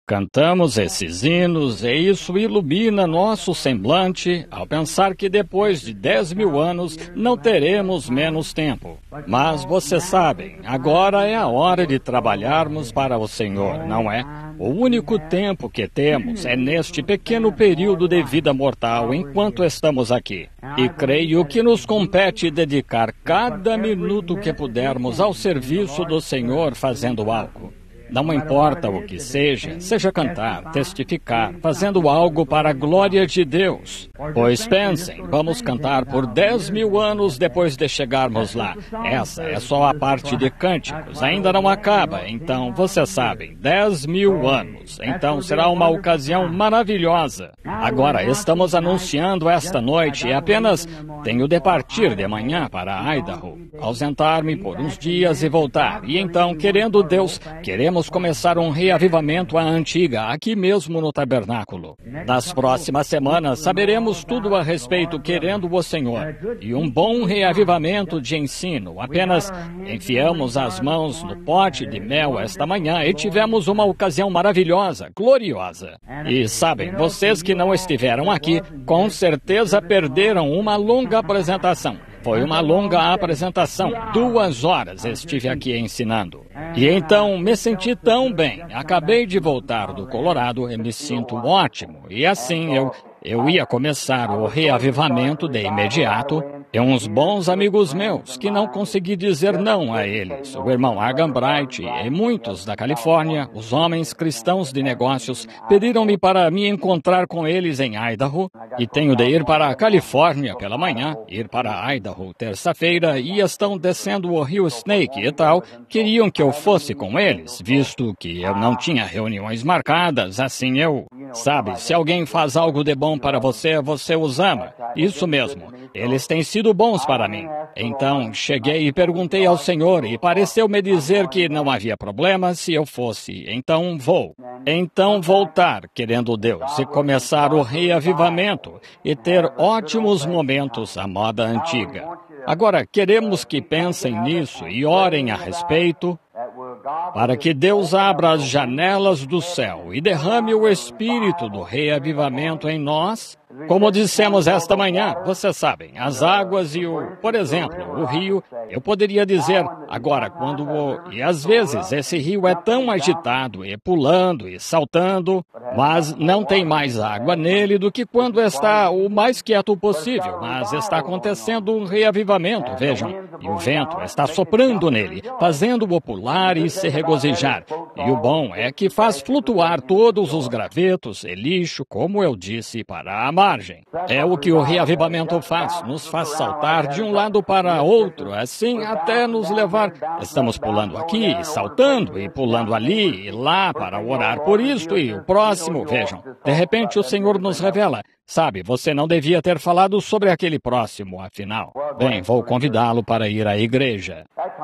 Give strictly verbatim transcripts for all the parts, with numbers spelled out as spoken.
Cantamos esses hinos e isso ilumina nosso semblante ao pensar que depois de dez mil anos não teremos menos tempo. Mas vocês sabem, agora é a hora de trabalharmos para o Senhor, não é? O único tempo que temos é neste pequeno período de vida mortal enquanto estamos aqui. E creio que nos compete dedicar cada minuto que pudermos ao serviço do Senhor fazendo algo. Não importa o que seja, seja cantar, testificar, fazendo algo para a glória de Deus. Pois pensem, vamos cantar por dez mil anos depois de chegarmos lá. Essa é só a parte de cânticos, ainda não acaba. Então, vocês sabem, dez mil anos. Então, será uma ocasião maravilhosa. Agora, estamos anunciando esta noite e apenas tenho de partir de manhã para Idaho, ausentar-me por uns dias e voltar. E então, querendo Deus, queremos Vamos começar um reavivamento à antiga, aqui mesmo no tabernáculo. Nas próximas semanas, saberemos tudo a respeito, querendo o Senhor. E um bom reavivamento de ensino. Apenas enfiamos as mãos no pote de mel esta manhã e tivemos uma ocasião maravilhosa, gloriosa. E sabem, vocês que não estiveram aqui, com certeza perderam uma longa apresentação. Foi uma longa apresentação, duas horas estive aqui ensinando. E então me senti tão bem. Acabei de voltar do Colorado e me sinto ótimo. E assim eu, eu ia começar o reavivamento de imediato. E uns bons amigos meus, que não consegui dizer não a eles, o irmão Argan Bright e muitos da Califórnia, os homens cristãos de negócios, pediram-me para me encontrar com eles em Idaho, e tenho de ir para a Califórnia pela manhã, ir para Idaho terça-feira, e estão descendo o rio Snake e tal, queriam que eu fosse com eles, visto que eu não tinha reuniões marcadas, assim eu... Sabe, se alguém faz algo de bom para você, você os ama. Isso mesmo. Eles têm sido bons para mim. Então, cheguei e perguntei ao Senhor e pareceu-me dizer que não havia problema se eu fosse. Então, vou. Então, voltar, querendo Deus, e começar o reavivamento e ter ótimos momentos à moda antiga. Agora, queremos que pensem nisso e orem a respeito, para que Deus abra as janelas do céu e derrame o espírito do reavivamento em nós. Como dissemos esta manhã, vocês sabem, as águas e o, por exemplo, o rio, eu poderia dizer, agora, quando o... E às vezes esse rio é tão agitado e pulando e saltando, mas não tem mais água nele do que quando está o mais quieto possível, mas está acontecendo um reavivamento, vejam, e o vento está soprando nele, fazendo-o pular e se regozijar. E o bom é que faz flutuar todos os gravetos e lixo, como eu disse, para a margem. É o que o reavivamento faz, nos faz saltar de um lado para outro, assim até nos levar. Estamos pulando aqui, saltando e pulando ali e lá para orar por isto e o próximo. Vejam, de repente o Senhor nos revela, sabe, você não devia ter falado sobre aquele próximo, afinal. Bem, vou convidá-lo para ir à igreja.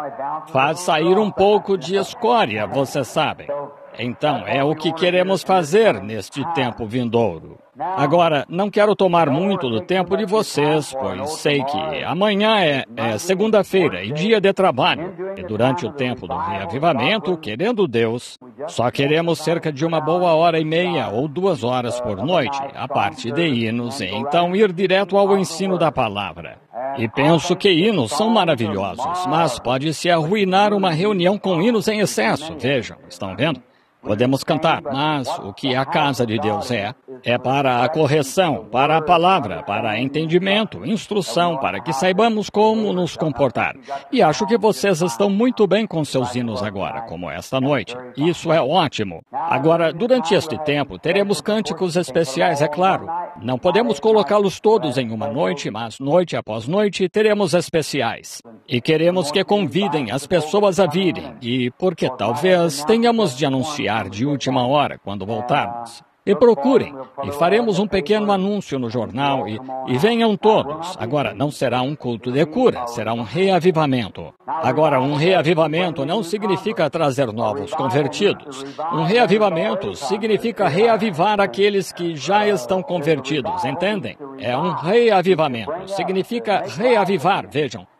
Faz sair um pouco de escória, vocês sabem. Então, é o que queremos fazer neste tempo vindouro. Agora, não quero tomar muito do tempo de vocês, pois sei que amanhã é, é segunda-feira e dia de trabalho. E durante o tempo do reavivamento, querendo Deus, só queremos cerca de uma boa hora e meia ou duas horas por noite, a parte de hinos, e então ir direto ao ensino da palavra. E penso que hinos são maravilhosos, mas pode-se arruinar uma reunião com hinos em excesso. Vejam, estão vendo? Podemos cantar, mas o que a casa de Deus é, é para a correção, para a palavra, para entendimento, instrução, para que saibamos como nos comportar. E acho que vocês estão muito bem com seus hinos agora, como esta noite. Isso é ótimo. Agora, durante este tempo, teremos cânticos especiais, é claro. Não podemos colocá-los todos em uma noite, mas noite após noite teremos especiais. E queremos que convidem as pessoas a virem, e porque talvez tenhamos de anunciar de última hora, quando voltarmos. E procurem, e faremos um pequeno anúncio no jornal, e, e venham todos. Agora, não será um culto de cura, será um reavivamento. Agora, um reavivamento não significa trazer novos convertidos. Um reavivamento significa reavivar aqueles que já estão convertidos, entendem? É um reavivamento, significa reavivar, vejam.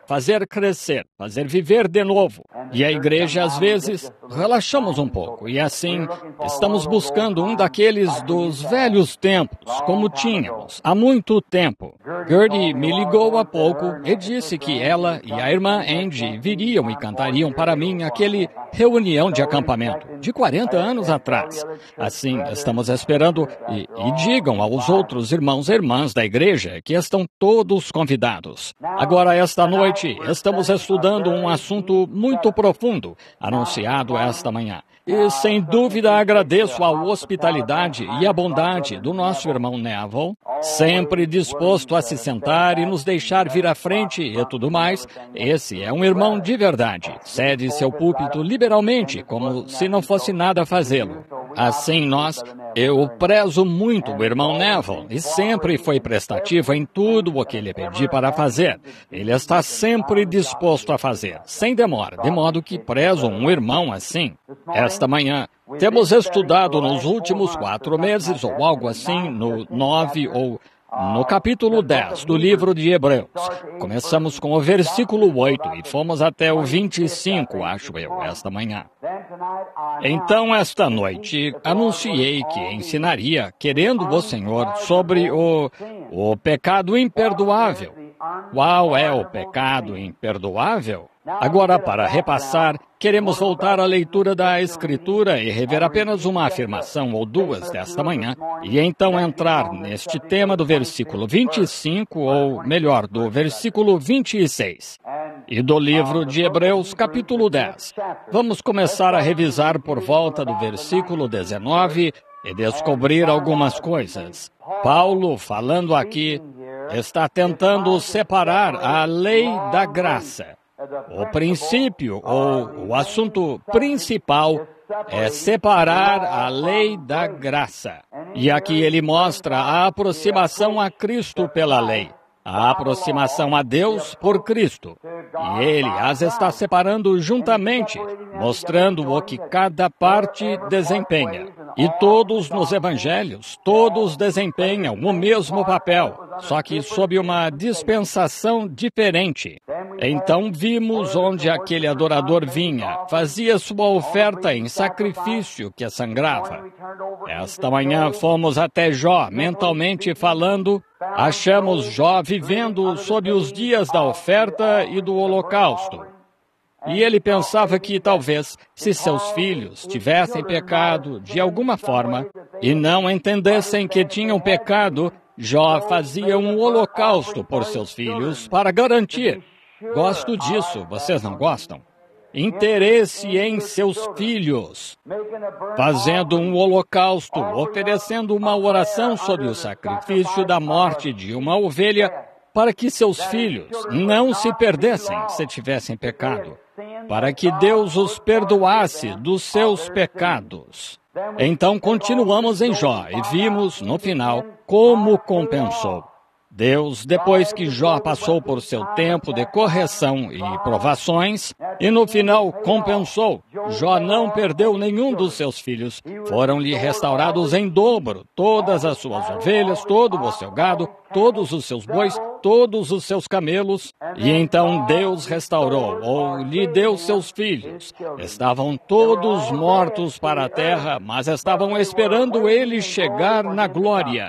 fazer crescer, fazer viver de novo. E a igreja, às vezes, relaxamos um pouco e assim estamos buscando um daqueles dos velhos tempos, como tínhamos há muito tempo. Gertie me ligou há pouco e disse que ela e a irmã Angie viriam e cantariam para mim aquele reunião de acampamento de quarenta anos atrás. Assim, estamos esperando e, e digam aos outros irmãos e irmãs da igreja que estão todos convidados. Agora, esta noite, estamos estudando um assunto muito profundo, anunciado esta manhã. E, sem dúvida, agradeço a hospitalidade e a bondade do nosso irmão Neville, sempre disposto a se sentar e nos deixar vir à frente e tudo mais. Esse é um irmão de verdade. Cede seu púlpito liberalmente, como se não fosse nada fazê-lo. Assim, nós, eu prezo muito o irmão Neville e sempre foi prestativo em tudo o que lhe pedi para fazer. Ele está sempre disposto a fazer, sem demora, de modo que prezo um irmão assim. Esta manhã, temos estudado nos últimos quatro meses, ou algo assim, no nove ou no capítulo dez do livro de Hebreus. Começamos com o versículo oito e fomos até o vinte e cinco, acho eu, esta manhã. Então, esta noite, anunciei que ensinaria, querendo o Senhor, sobre o, o pecado imperdoável. Qual é o pecado imperdoável? Agora, para repassar, queremos voltar à leitura da Escritura e rever apenas uma afirmação ou duas desta manhã, e então entrar neste tema do versículo vinte e cinco, ou melhor, do versículo vinte e seis. E do livro de Hebreus, capítulo dez. Vamos começar a revisar por volta do versículo dezenove e descobrir algumas coisas. Paulo, falando aqui, está tentando separar a lei da graça. O princípio, ou o assunto principal, é separar a lei da graça. E aqui ele mostra a aproximação a Cristo pela lei, a aproximação a Deus por Cristo. E ele as está separando juntamente, mostrando o que cada parte desempenha. E todos nos evangelhos, todos desempenham o mesmo papel, só que sob uma dispensação diferente. Então vimos onde aquele adorador vinha, fazia sua oferta em sacrifício que sangrava. Esta manhã fomos até Jó, mentalmente falando, achamos Jó vivendo sob os dias da oferta e do holocausto. E ele pensava que talvez, se seus filhos tivessem pecado de alguma forma e não entendessem que tinham pecado, Jó fazia um holocausto por seus filhos para garantir. Gosto disso, vocês não gostam? Interesse em seus filhos, fazendo um holocausto, oferecendo uma oração sobre o sacrifício da morte de uma ovelha, para que seus filhos não se perdessem se tivessem pecado, para que Deus os perdoasse dos seus pecados. Então continuamos em Jó e vimos, no final, como compensou. Deus, depois que Jó passou por seu tempo de correção e provações, e no final compensou, Jó não perdeu nenhum dos seus filhos. Foram-lhe restaurados em dobro todas as suas ovelhas, todo o seu gado, todos os seus bois, todos os seus camelos. E então Deus restaurou, ou lhe deu seus filhos. Estavam todos mortos para a terra, mas estavam esperando ele chegar na glória.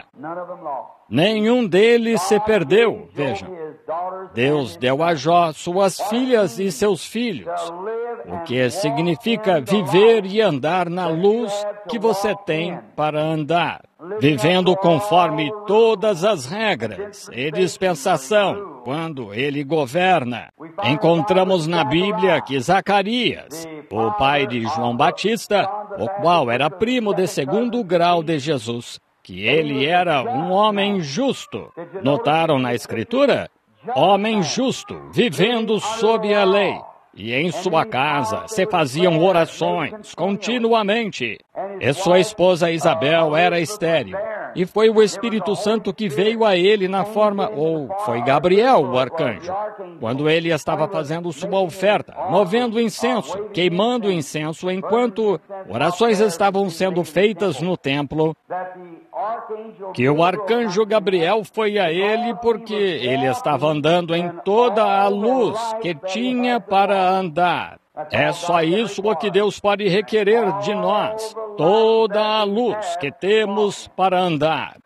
Nenhum deles se perdeu, vejam. Deus deu a Jó suas filhas e seus filhos, o que significa viver e andar na luz que você tem para andar, vivendo conforme todas as regras e dispensação, quando ele governa. Encontramos na Bíblia que Zacarias, o pai de João Batista, o qual era primo de segundo grau de Jesus, que ele era um homem justo. Notaram na Escritura? Homem justo, vivendo sob a lei. E em sua casa se faziam orações continuamente. E sua esposa Isabel era estéril. E foi o Espírito Santo que veio a ele na forma, ou foi Gabriel, o arcanjo, quando ele estava fazendo sua oferta, movendo incenso, queimando incenso, enquanto orações estavam sendo feitas no templo. que o arcanjo Gabriel foi a ele porque ele estava andando em toda a luz que tinha para andar. É só isso o que Deus pode requerer de nós, toda a luz que temos para andar.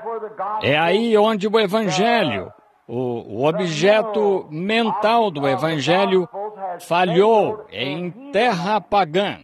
É aí onde o Evangelho, o, o objeto mental do Evangelho, falhou em terra pagã,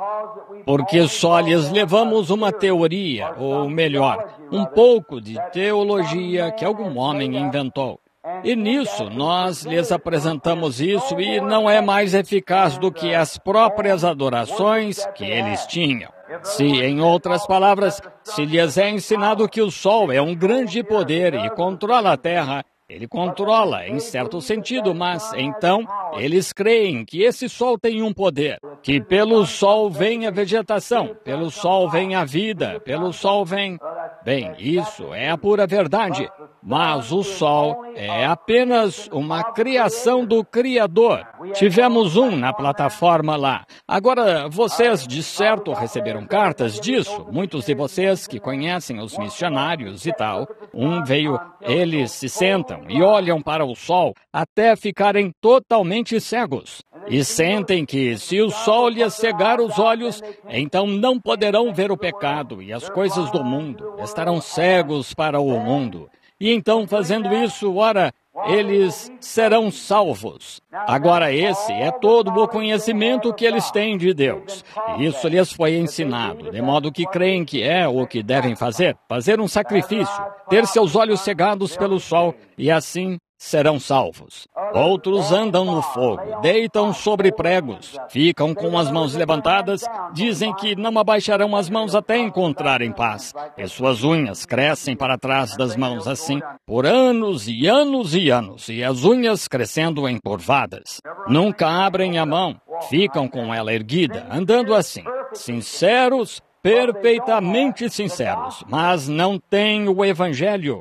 porque só lhes levamos uma teoria, ou melhor, um pouco de teologia que algum homem inventou. E nisso nós lhes apresentamos isso e não é mais eficaz do que as próprias adorações que eles tinham. Se, em outras palavras, se lhes é ensinado que o Sol é um grande poder e controla a Terra, ele controla, em certo sentido, mas então eles creem que esse Sol tem um poder, que pelo Sol vem a vegetação, pelo Sol vem a vida, pelo Sol vem... Bem, isso é a pura verdade, mas o Sol é apenas uma criação do Criador. Tivemos um na plataforma lá. Agora, vocês de certo receberam cartas disso, muitos de vocês que conhecem os missionários e tal. Um veio, eles se sentam e olham para o Sol até ficarem totalmente cegos. E sentem que se o Sol lhes cegar os olhos, então não poderão ver o pecado e as coisas do mundo. Estarão cegos para o mundo. E então, fazendo isso, ora, eles serão salvos. Agora, esse é todo o conhecimento que eles têm de Deus. E isso lhes foi ensinado, de modo que creem que é o que devem fazer, fazer um sacrifício, ter seus olhos cegados pelo sol, e assim serão salvos. Outros andam no fogo, deitam sobre pregos, ficam com as mãos levantadas, dizem que não abaixarão as mãos até encontrarem paz. E suas unhas crescem para trás das mãos assim, por anos e anos e anos, e as unhas crescendo encurvadas. Nunca abrem a mão, ficam com ela erguida, andando assim, sinceros, perfeitamente sinceros, mas não têm o Evangelho.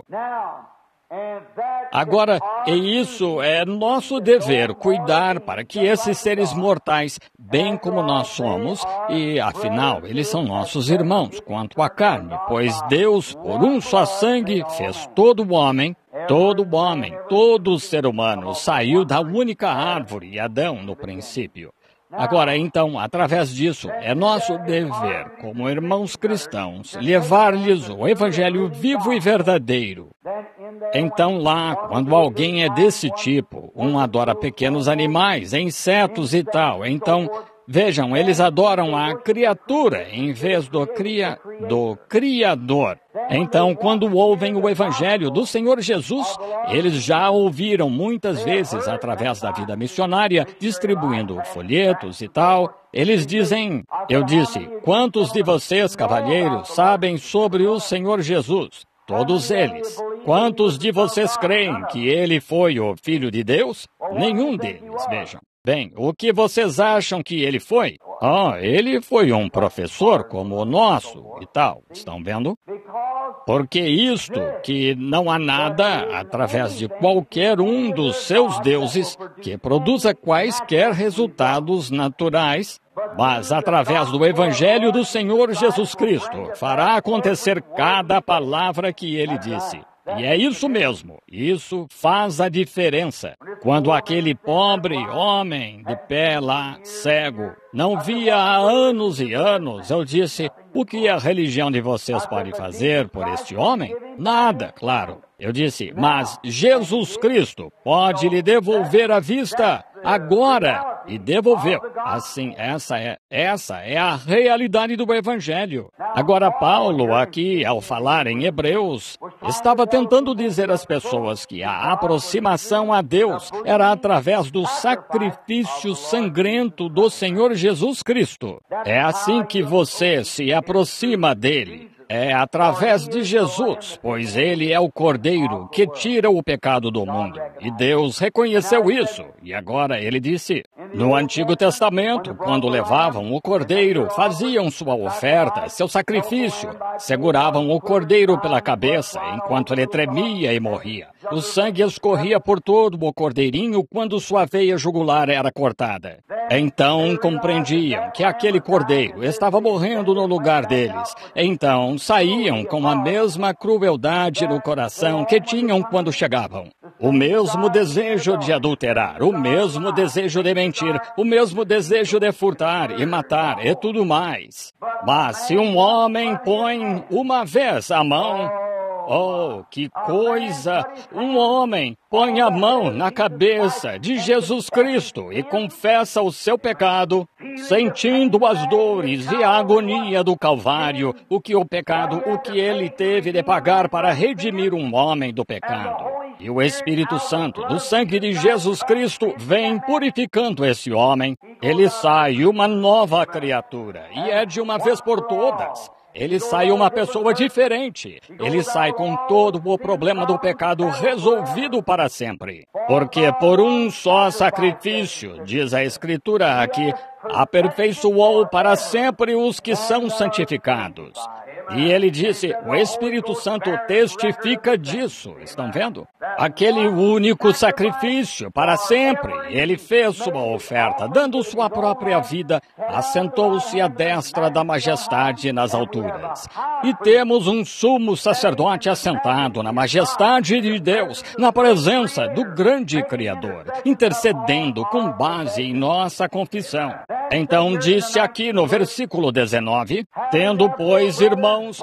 Agora, e isso é nosso dever, cuidar para que esses seres mortais, bem como nós somos, e afinal, eles são nossos irmãos quanto à carne, pois Deus, por um só sangue, fez todo o homem, todo o homem, todo ser humano, saiu da única árvore, Adão, no princípio. Agora, então, através disso, é nosso dever, como irmãos cristãos, levar-lhes o Evangelho vivo e verdadeiro. Então, lá, quando alguém é desse tipo, um adora pequenos animais, insetos e tal, então, vejam, eles adoram a criatura em vez do, cria, do Criador. Então, quando ouvem o Evangelho do Senhor Jesus, eles já ouviram muitas vezes através da vida missionária, distribuindo folhetos e tal. Eles dizem, eu disse, quantos de vocês, cavalheiros, sabem sobre o Senhor Jesus? Todos eles. Quantos de vocês creem que ele foi o Filho de Deus? Nenhum deles, vejam. Bem, o que vocês acham que ele foi? Ah, ele foi um professor como o nosso e tal, estão vendo? Porque isto, que não há nada, através de qualquer um dos seus deuses, que produza quaisquer resultados naturais, mas através do Evangelho do Senhor Jesus Cristo, fará acontecer cada palavra que ele disse. E é isso mesmo, isso faz a diferença. Quando aquele pobre homem de pé lá, cego, não via há anos e anos, eu disse, o que a religião de vocês pode fazer por este homem? Nada, claro. Eu disse, mas Jesus Cristo pode lhe devolver a vista agora. E devolveu. Assim, essa é, essa é a realidade do Evangelho. Agora, Paulo, aqui, ao falar em Hebreus, estava tentando dizer às pessoas que a aproximação a Deus era através do sacrifício sangrento do Senhor Jesus Cristo. É assim que você se aproxima dele. É através de Jesus, pois ele é o Cordeiro que tira o pecado do mundo. E Deus reconheceu isso. E agora ele disse, No Antigo Testamento, quando levavam o cordeiro, faziam sua oferta, seu sacrifício, seguravam o cordeiro pela cabeça enquanto ele tremia e morria. O sangue escorria por todo o cordeirinho quando sua veia jugular era cortada. Então compreendiam que aquele cordeiro estava morrendo no lugar deles. Então saíam com a mesma crueldade no coração que tinham quando chegavam. O mesmo desejo de adulterar, o mesmo desejo de mentir, o mesmo desejo de furtar e matar e tudo mais. Mas se um homem põe uma vez a mão... Oh, que coisa! Um homem põe a mão na cabeça de Jesus Cristo e confessa o seu pecado, sentindo as dores e a agonia do Calvário, o que o pecado, o que ele teve de pagar para redimir um homem do pecado. E o Espírito Santo, do sangue de Jesus Cristo, vem purificando esse homem. Ele sai uma nova criatura, e é de uma vez por todas. Ele sai uma pessoa diferente. Ele sai com todo o problema do pecado resolvido para sempre. Porque por um só sacrifício, diz a Escritura aqui, aperfeiçoou para sempre os que são santificados. E ele disse, o Espírito Santo testifica disso. Estão vendo? Aquele único sacrifício para sempre. Ele fez sua oferta, dando sua própria vida, assentou-se à destra da majestade nas alturas. E temos um sumo sacerdote assentado na majestade de Deus, na presença do grande Criador, intercedendo com base em nossa confissão. Então disse aqui no versículo dezenove, tendo, pois, irmãos,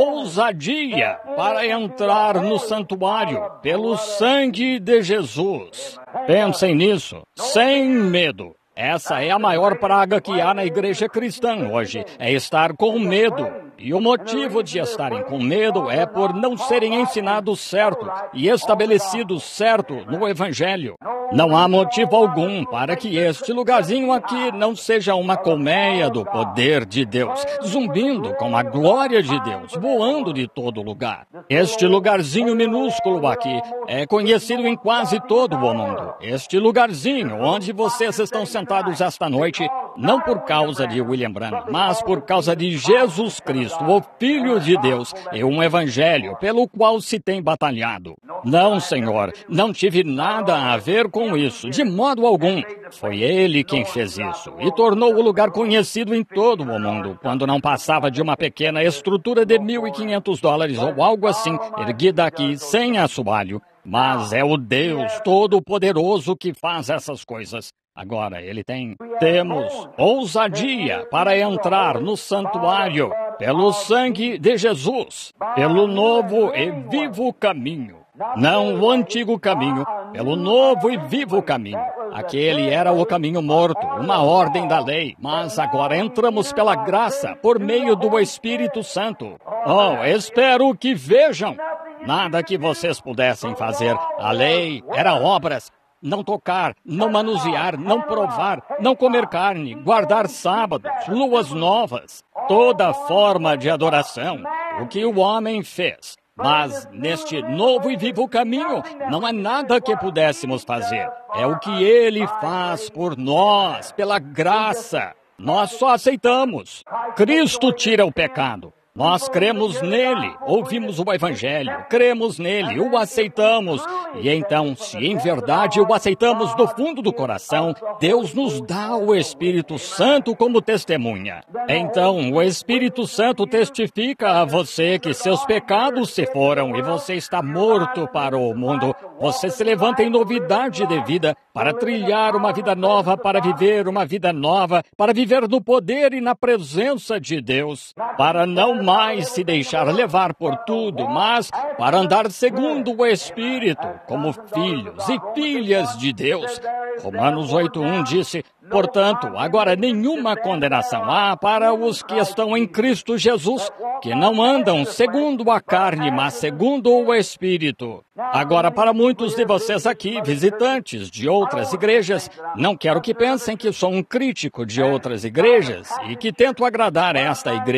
ousadia para entrar no santuário pelo sangue de Jesus. Pensem nisso, sem medo. Essa é a maior praga que há na igreja cristã hoje, é estar com medo. E o motivo de estarem com medo é por não serem ensinados certo e estabelecidos certo no Evangelho. Não há motivo algum para que este lugarzinho aqui não seja uma colmeia do poder de Deus, zumbindo com a glória de Deus, voando de todo lugar. Este lugarzinho minúsculo aqui é conhecido em quase todo o mundo. Este lugarzinho onde vocês estão sentados esta noite, não por causa de William Branham, mas por causa de Jesus Cristo, o Filho de Deus, e um evangelho pelo qual se tem batalhado. Não, Senhor, não tive nada a ver com isso, de modo algum. Foi Ele quem fez isso e tornou o lugar conhecido em todo o mundo, quando não passava de uma pequena estrutura de mil e quinhentos dólares ou algo assim, erguida aqui sem assoalho. Mas é o Deus Todo-Poderoso que faz essas coisas. Agora, Ele tem, temos ousadia para entrar no santuário pelo sangue de Jesus, pelo novo e vivo caminho. Não o antigo caminho, pelo novo e vivo caminho. Aquele era o caminho morto, uma ordem da lei, mas agora entramos pela graça, por meio do Espírito Santo. Oh, espero que vejam. Nada que vocês pudessem fazer. A lei era obras. Não tocar, não manusear, não provar, não comer carne, guardar sábados, luas novas, toda forma de adoração, o que o homem fez. Mas neste novo e vivo caminho, não há nada que pudéssemos fazer. É o que Ele faz por nós, pela graça. Nós só aceitamos. Cristo tira o pecado. Nós cremos nele, ouvimos o Evangelho, cremos nele, o aceitamos. E então, se em verdade o aceitamos do fundo do coração, Deus nos dá o Espírito Santo como testemunha. Então, o Espírito Santo testifica a você que seus pecados se foram e você está morto para o mundo. Você se levanta em novidade de vida para trilhar uma vida nova, para viver uma vida nova, para viver no poder e na presença de Deus, para não mais se deixar levar por tudo, mas para andar segundo o Espírito, como filhos e filhas de Deus. Romanos oito, um disse, portanto, agora nenhuma condenação há para os que estão em Cristo Jesus, que não andam segundo a carne, mas segundo o Espírito. Agora, para muitos de vocês aqui, visitantes de outras igrejas, não quero que pensem que sou um crítico de outras igrejas e que tento agradar esta igreja.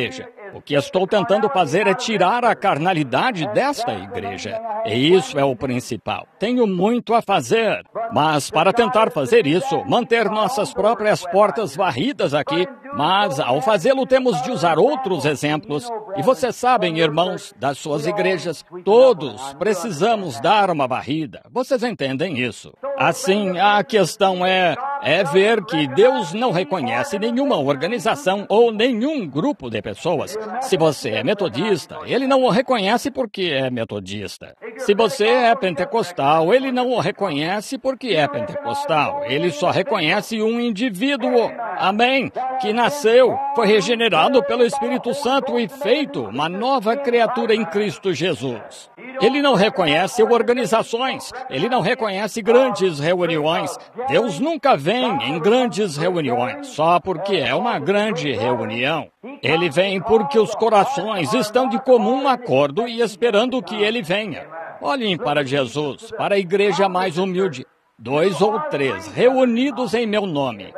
O que estou tentando fazer é tirar a carnalidade desta igreja. E isso é o principal. Tenho muito a fazer. Mas para tentar fazer isso, manter nossas próprias portas varridas aqui, mas ao fazê-lo temos de usar outros exemplos. E vocês sabem, irmãos, das suas igrejas, todos precisamos dar uma varrida. Vocês entendem isso? Assim, a questão é, é ver que Deus não reconhece nenhuma organização ou nenhum grupo de pessoas. Se você é metodista, Ele não o reconhece porque é metodista. Se você é pentecostal, Ele não o reconhece porque é pentecostal. Ele só reconhece um indivíduo, amém, que nasceu, foi regenerado pelo Espírito Santo e feito uma nova criatura em Cristo Jesus. Ele não reconhece organizações, Ele não reconhece grandes reuniões. Deus nunca vem em grandes reuniões, só porque é uma grande reunião. Ele vem porque os corações estão de comum acordo e esperando que Ele venha. Olhem para Jesus, para a igreja mais humilde. Dois ou três reunidos em meu nome.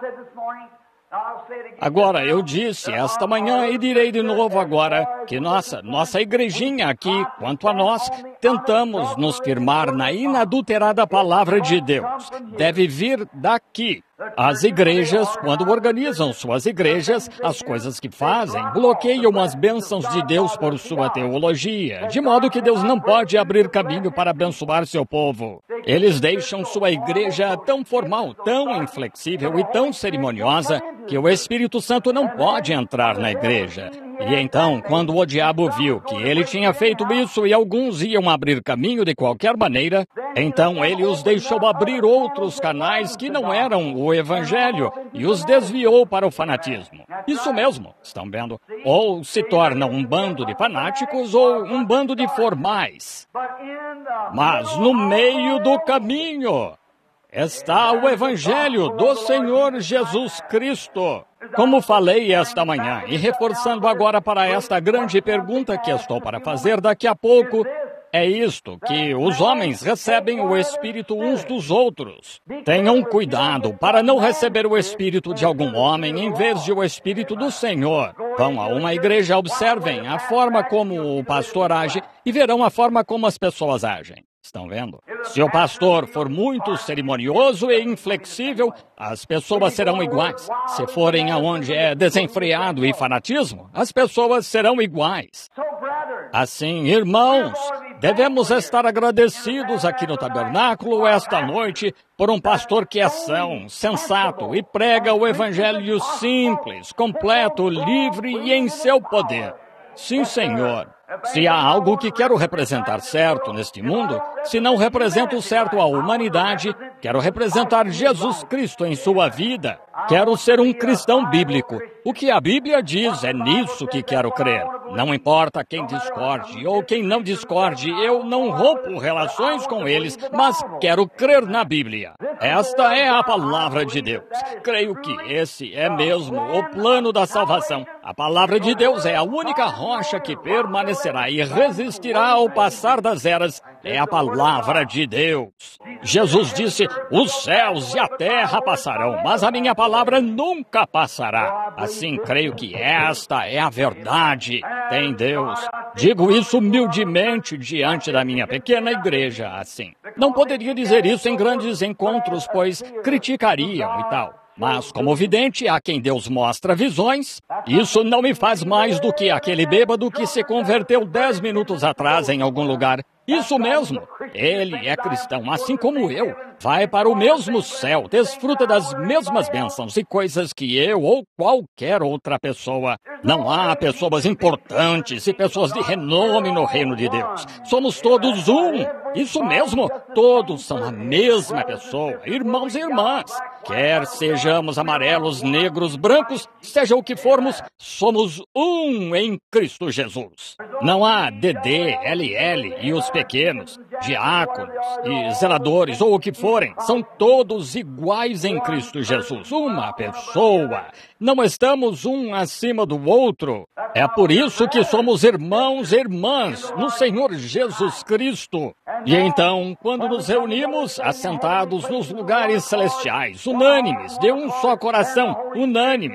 Agora, eu disse esta manhã e direi de novo agora que nossa, nossa igrejinha aqui, quanto a nós, tentamos nos firmar na inadulterada palavra de Deus. Deve vir daqui. As igrejas, quando organizam suas igrejas, as coisas que fazem bloqueiam as bênçãos de Deus por sua teologia, de modo que Deus não pode abrir caminho para abençoar seu povo. Eles deixam sua igreja tão formal, tão inflexível e tão cerimoniosa que o Espírito Santo não pode entrar na igreja. E então, quando o diabo viu que ele tinha feito isso e alguns iam abrir caminho de qualquer maneira, então ele os deixou abrir outros canais que não eram o Evangelho e os desviou para o fanatismo. Isso mesmo, estão vendo? Ou se tornam um bando de fanáticos ou um bando de formais. Mas no meio do caminho está o Evangelho do Senhor Jesus Cristo. Como falei esta manhã, e reforçando agora para esta grande pergunta que estou para fazer daqui a pouco, é isto, que os homens recebem o Espírito uns dos outros. Tenham cuidado para não receber o Espírito de algum homem em vez de o Espírito do Senhor. Vão a uma igreja, observem a forma como o pastor age e verão a forma como as pessoas agem. Estão vendo? Se o pastor for muito cerimonioso e inflexível, as pessoas serão iguais. Se forem aonde é desenfreado e fanatismo, as pessoas serão iguais. Assim, irmãos, devemos estar agradecidos aqui no tabernáculo esta noite por um pastor que é são, sensato e prega o evangelho simples, completo, livre e em seu poder. Sim, Senhor. Se há algo que quero representar certo neste mundo, se não represento certo a humanidade, quero representar Jesus Cristo em sua vida. Quero ser um cristão bíblico. O que a Bíblia diz é nisso que quero crer. Não importa quem discorde ou quem não discorde, eu não rompo relações com eles, mas quero crer na Bíblia. Esta é a palavra de Deus. Creio que esse é mesmo o plano da salvação. A palavra de Deus é a única rocha que permanecerá e resistirá ao passar das eras. É a palavra de Deus. Jesus disse, os céus e a terra passarão, mas a minha palavra nunca passará. Assim, creio que esta é a verdade. Tem Deus. Digo isso humildemente diante da minha pequena igreja, assim. Não poderia dizer isso em grandes encontros, pois criticariam e tal. Mas, como vidente a quem Deus mostra visões, isso não me faz mais do que aquele bêbado que se converteu dez minutos atrás em algum lugar. Isso mesmo, ele é cristão, assim como eu. Vai para o mesmo céu, desfruta das mesmas bênçãos e coisas que eu ou qualquer outra pessoa. Não há pessoas importantes e pessoas de renome no reino de Deus. Somos todos um. Isso mesmo, todos são a mesma pessoa, irmãos e irmãs. Quer sejamos amarelos, negros, brancos, seja o que formos, somos um em Cristo Jesus. Não há D D, L L e os pequenos, diáconos e zeladores ou o que forem, são todos iguais em Cristo Jesus. Uma pessoa. Não estamos um acima do outro. É por isso que somos irmãos e irmãs no Senhor Jesus Cristo. E então, quando nos reunimos, assentados nos lugares celestiais, unânimes, de um só coração, unânimes,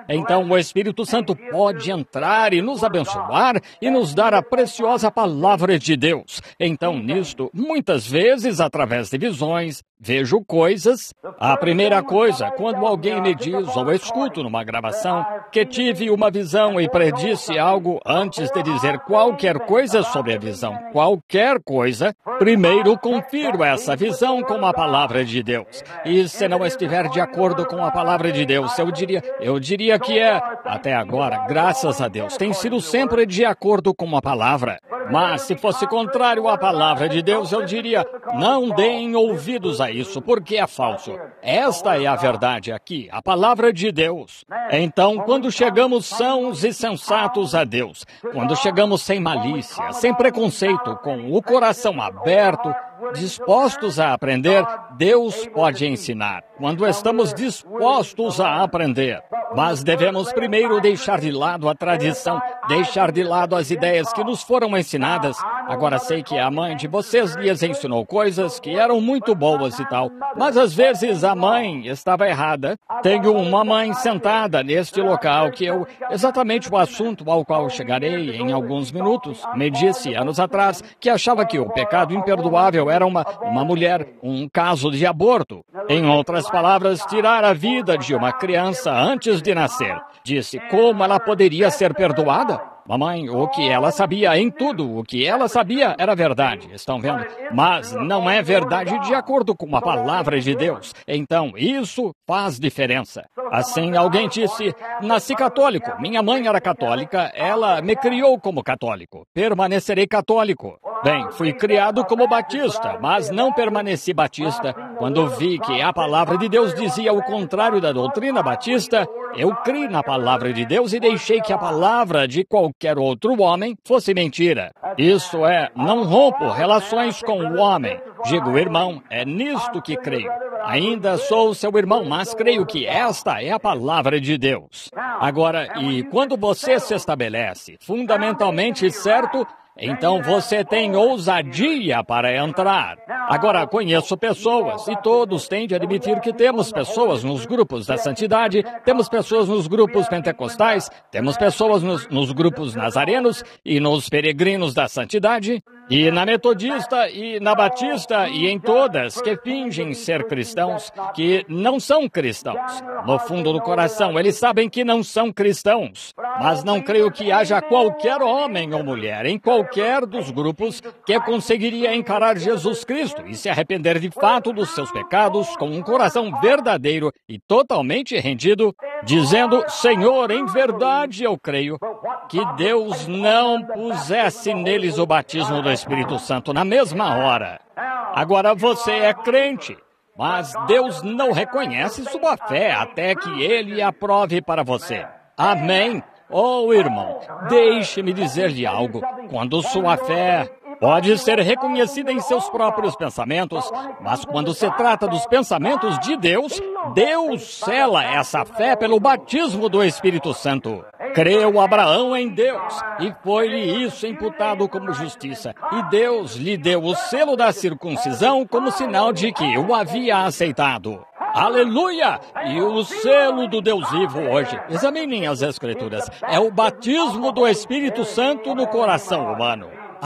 então o Espírito Santo pode entrar e nos abençoar e nos dar a preciosa palavra de Deus. Então, nisto, muitas vezes, através de visões, vejo coisas. A primeira coisa, quando alguém me diz ou escuto numa gravação que tive uma visão e predisse algo antes de dizer qualquer coisa sobre a visão, qualquer coisa, primeiro confiro essa visão com a palavra de Deus. E se não estiver de acordo com a palavra de Deus, eu diria, eu diria que é, até agora, graças a Deus, tem sido sempre de acordo com a palavra. Mas se fosse contrário à palavra de Deus, eu diria, não deem ouvidos a isso, porque é falso. Esta é a verdade aqui, a palavra de Deus. Então, quando chegamos sãos e sensatos a Deus, quando chegamos sem malícia, sem preconceito, com o coração aberto, dispostos a aprender, Deus pode ensinar. Quando estamos dispostos a aprender. Mas devemos primeiro deixar de lado a tradição, deixar de lado as ideias que nos foram ensinadas. Agora sei que a mãe de vocês lhes ensinou coisas que eram muito boas e tal, mas às vezes a mãe estava errada. Tenho uma mãe sentada neste local que eu, exatamente o assunto ao qual chegarei em alguns minutos, me disse anos atrás que achava que o pecado imperdoável era uma, uma mulher, um caso de aborto. Em outras palavras, tirar a vida de uma criança antes de nascer. Disse como ela poderia ser perdoada? Mamãe, o que ela sabia em tudo, o que ela sabia era verdade, estão vendo? Mas não é verdade de acordo com a palavra de Deus. Então, isso faz diferença. Assim, alguém disse, nasci católico, minha mãe era católica, ela me criou como católico, permanecerei católico. Bem, fui criado como batista, mas não permaneci batista. Quando vi que a palavra de Deus dizia o contrário da doutrina batista, eu criei na palavra de Deus e deixei que a palavra de qualquer outro homem fosse mentira. Isso é, não rompo relações com o homem. Digo, irmão, é nisto que creio. Ainda sou seu irmão, mas creio que esta é a palavra de Deus. Agora, e quando você se estabelece fundamentalmente certo, então você tem ousadia para entrar. Agora, conheço pessoas, e todos têm de admitir que temos pessoas nos grupos da santidade, temos pessoas nos grupos pentecostais, temos pessoas nos, nos grupos nazarenos e nos peregrinos da santidade, e na metodista e na batista e em todas que fingem ser cristãos, que não são cristãos. No fundo do coração, eles sabem que não são cristãos, mas não creio que haja qualquer homem ou mulher em qualquer dos grupos que conseguiria encarar Jesus Cristo e se arrepender de fato dos seus pecados com um coração verdadeiro e totalmente rendido, dizendo, Senhor, em verdade eu creio que Deus não pusesse neles o batismo do Espírito Santo na mesma hora. Agora você é crente, mas Deus não reconhece sua fé até que Ele aprove para você. Amém? Oh, irmão, deixe-me dizer-lhe algo. Quando sua fé pode ser reconhecida em seus próprios pensamentos, mas quando se trata dos pensamentos de Deus, Deus sela essa fé pelo batismo do Espírito Santo. Creu Abraão em Deus, e foi-lhe isso imputado como justiça. E Deus lhe deu o selo da circuncisão como sinal de que o havia aceitado. Aleluia! E o selo do Deus vivo hoje, examinem as Escrituras, é o batismo do Espírito Santo no coração humano.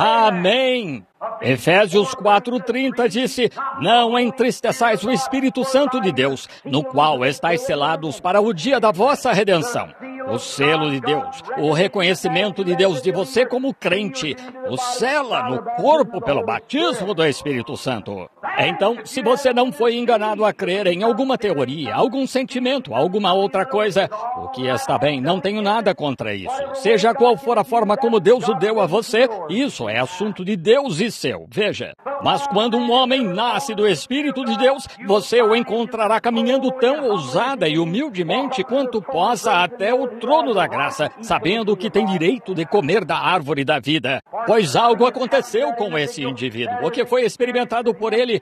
Amém! Efésios quatro, trinta disse, não entristeçais o Espírito Santo de Deus, no qual estáis selados para o dia da vossa redenção. O selo de Deus, o reconhecimento de Deus de você como crente, o sela no corpo pelo batismo do Espírito Santo. Então, se você não foi enganado a crer em alguma teoria, algum sentimento, alguma outra coisa, o que está bem, não tenho nada contra isso. Seja qual for a forma como Deus o deu a você, isso é assunto de Deus e seu. Veja, mas quando um homem nasce do Espírito de Deus, você o encontrará caminhando tão ousada e humildemente quanto possa até o trono da graça, sabendo que tem direito de comer da árvore da vida. Pois algo aconteceu com esse indivíduo. O que foi experimentado por ele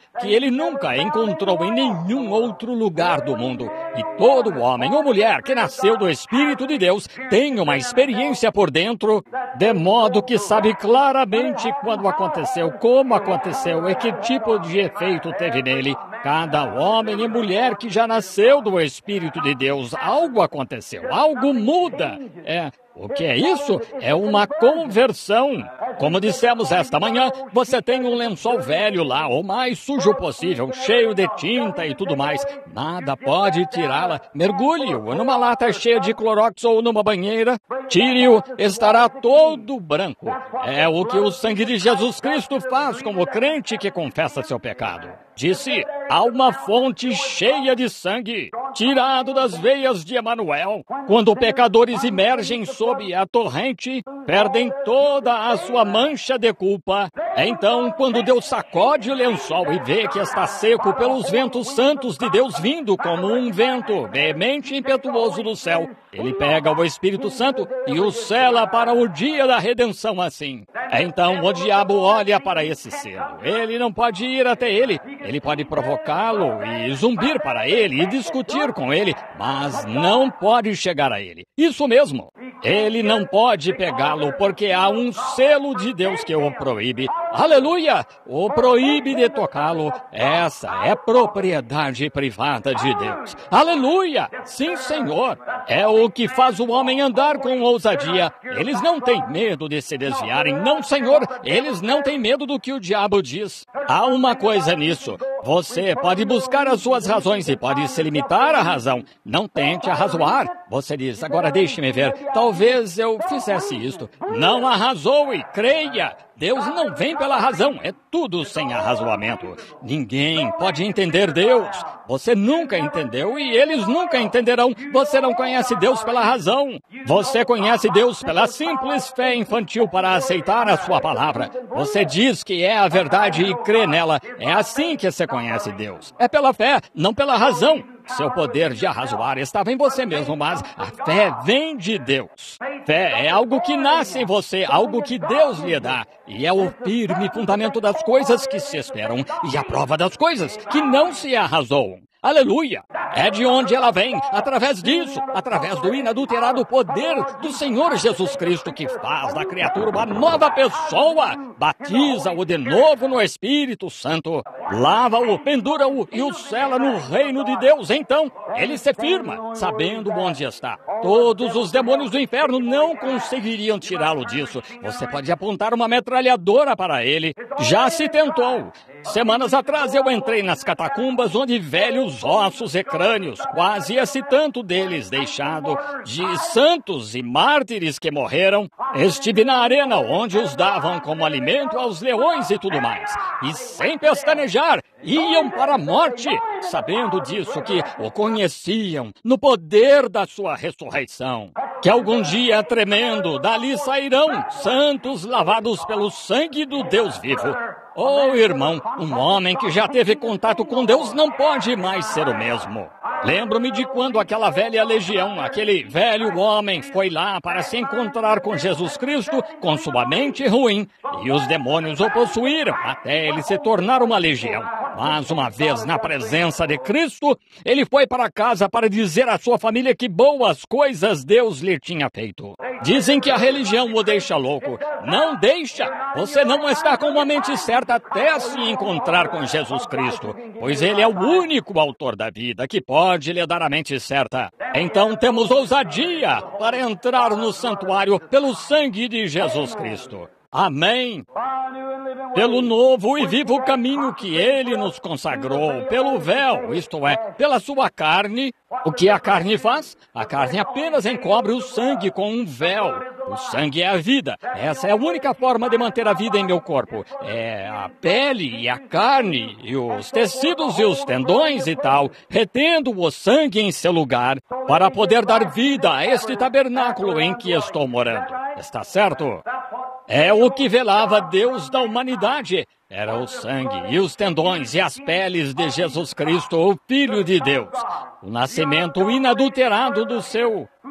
que ele nunca encontrou em nenhum outro lugar do mundo. E todo homem ou mulher que nasceu do Espírito de Deus tem uma experiência por dentro, de modo que sabe claramente quando aconteceu, como aconteceu e que tipo de efeito teve nele. Cada homem e mulher que já nasceu do Espírito de Deus, algo aconteceu, algo muda. É, o que é isso? É uma conversão. Como dissemos esta manhã, você tem um lençol velho lá, o mais sujo possível, cheio de tinta e tudo mais. Nada pode tirá-la. Mergulhe-o numa lata cheia de clorox ou numa banheira. Tire-o, estará todo branco. É o que o sangue de Jesus Cristo faz com o crente que confessa seu pecado. Disse, há uma fonte cheia de sangue, tirado das veias de Emanuel. Quando pecadores emergem sob a torrente, perdem toda a sua mancha de culpa. Então, quando Deus sacode o lençol e vê que está seco pelos ventos santos de Deus vindo como um vento veemente e impetuoso do céu, ele pega o Espírito Santo e o sela para o dia da redenção assim. Então o diabo olha para esse selo. Ele não pode ir até ele. Ele pode provocá-lo e zumbir para ele e discutir com ele, mas não pode chegar a ele. Isso mesmo. Ele não pode pegá-lo porque há um selo de Deus que o proíbe. Aleluia! O proíbe de tocá-lo. Essa é propriedade privada de Deus. Aleluia! Sim, Senhor. É o que faz o homem andar com ousadia. Eles não têm medo de se desviarem. Não, Senhor. Eles não têm medo do que o diabo diz. Há uma coisa nisso. Você pode buscar as suas razões e pode se limitar à razão. Não tente arrazoar. Você diz, agora deixe-me ver. Talvez eu fizesse isto. Não arrazoe, creia. Deus não vem pela razão, é tudo sem arrazoamento. Ninguém pode entender Deus. Você nunca entendeu e eles nunca entenderão. Você não conhece Deus pela razão. Você conhece Deus pela simples fé infantil para aceitar a sua palavra. Você diz que é a verdade e crê nela. É assim que você conhece Deus. É pela fé, não pela razão. Seu poder de arrazoar estava em você mesmo, mas a fé vem de Deus. Fé é algo que nasce em você, algo que Deus lhe dá. E é o firme fundamento das coisas que se esperam e a prova das coisas que não se arrazoam. Aleluia! É de onde ela vem, através disso, através do inadulterado poder do Senhor Jesus Cristo, que faz da criatura uma nova pessoa, batiza-o de novo no Espírito Santo, lava-o, pendura-o e o sela no reino de Deus. Então, ele se firma, sabendo onde está. Todos os demônios do inferno não conseguiriam tirá-lo disso. Você pode apontar uma metralhadora para ele. Já se tentou. Semanas atrás eu entrei nas catacumbas onde velhos ossos e crânios, quase esse tanto deles deixado de santos e mártires que morreram. Estive na arena onde os davam como alimento aos leões e tudo mais. E sem pestanejar, iam para a morte, sabendo disso que o conheciam no poder da sua ressurreição. Que algum dia tremendo dali sairão santos lavados pelo sangue do Deus vivo. Oh, irmão, um homem que já teve contato com Deus não pode mais ser o mesmo. Lembro-me de quando aquela velha legião, aquele velho homem foi lá para se encontrar com Jesus Cristo com sua mente ruim, e os demônios o possuíram até ele se tornar uma legião. Mas uma vez na presença de Cristo, ele foi para casa para dizer à sua família que boas coisas Deus lhe tinha feito. Dizem que a religião o deixa louco. Não deixa! Você não está com uma mente certa até se encontrar com Jesus Cristo, pois ele é o único autor da vida que pode lhe dar a mente certa. Então temos ousadia para entrar no santuário pelo sangue de Jesus Cristo. Amém! Pelo novo e vivo caminho que ele nos consagrou, pelo véu, isto é, pela sua carne. O que a carne faz? A carne apenas encobre o sangue com um véu. O sangue é a vida. Essa é a única forma de manter a vida em meu corpo. É a pele e a carne, e os tecidos e os tendões e tal, retendo o sangue em seu lugar, para poder dar vida a este tabernáculo em que estou morando. Está certo? É o que velava Deus da humanidade. Era o sangue e os tendões e as peles de Jesus Cristo, o Filho de Deus. O nascimento inadulterado do seu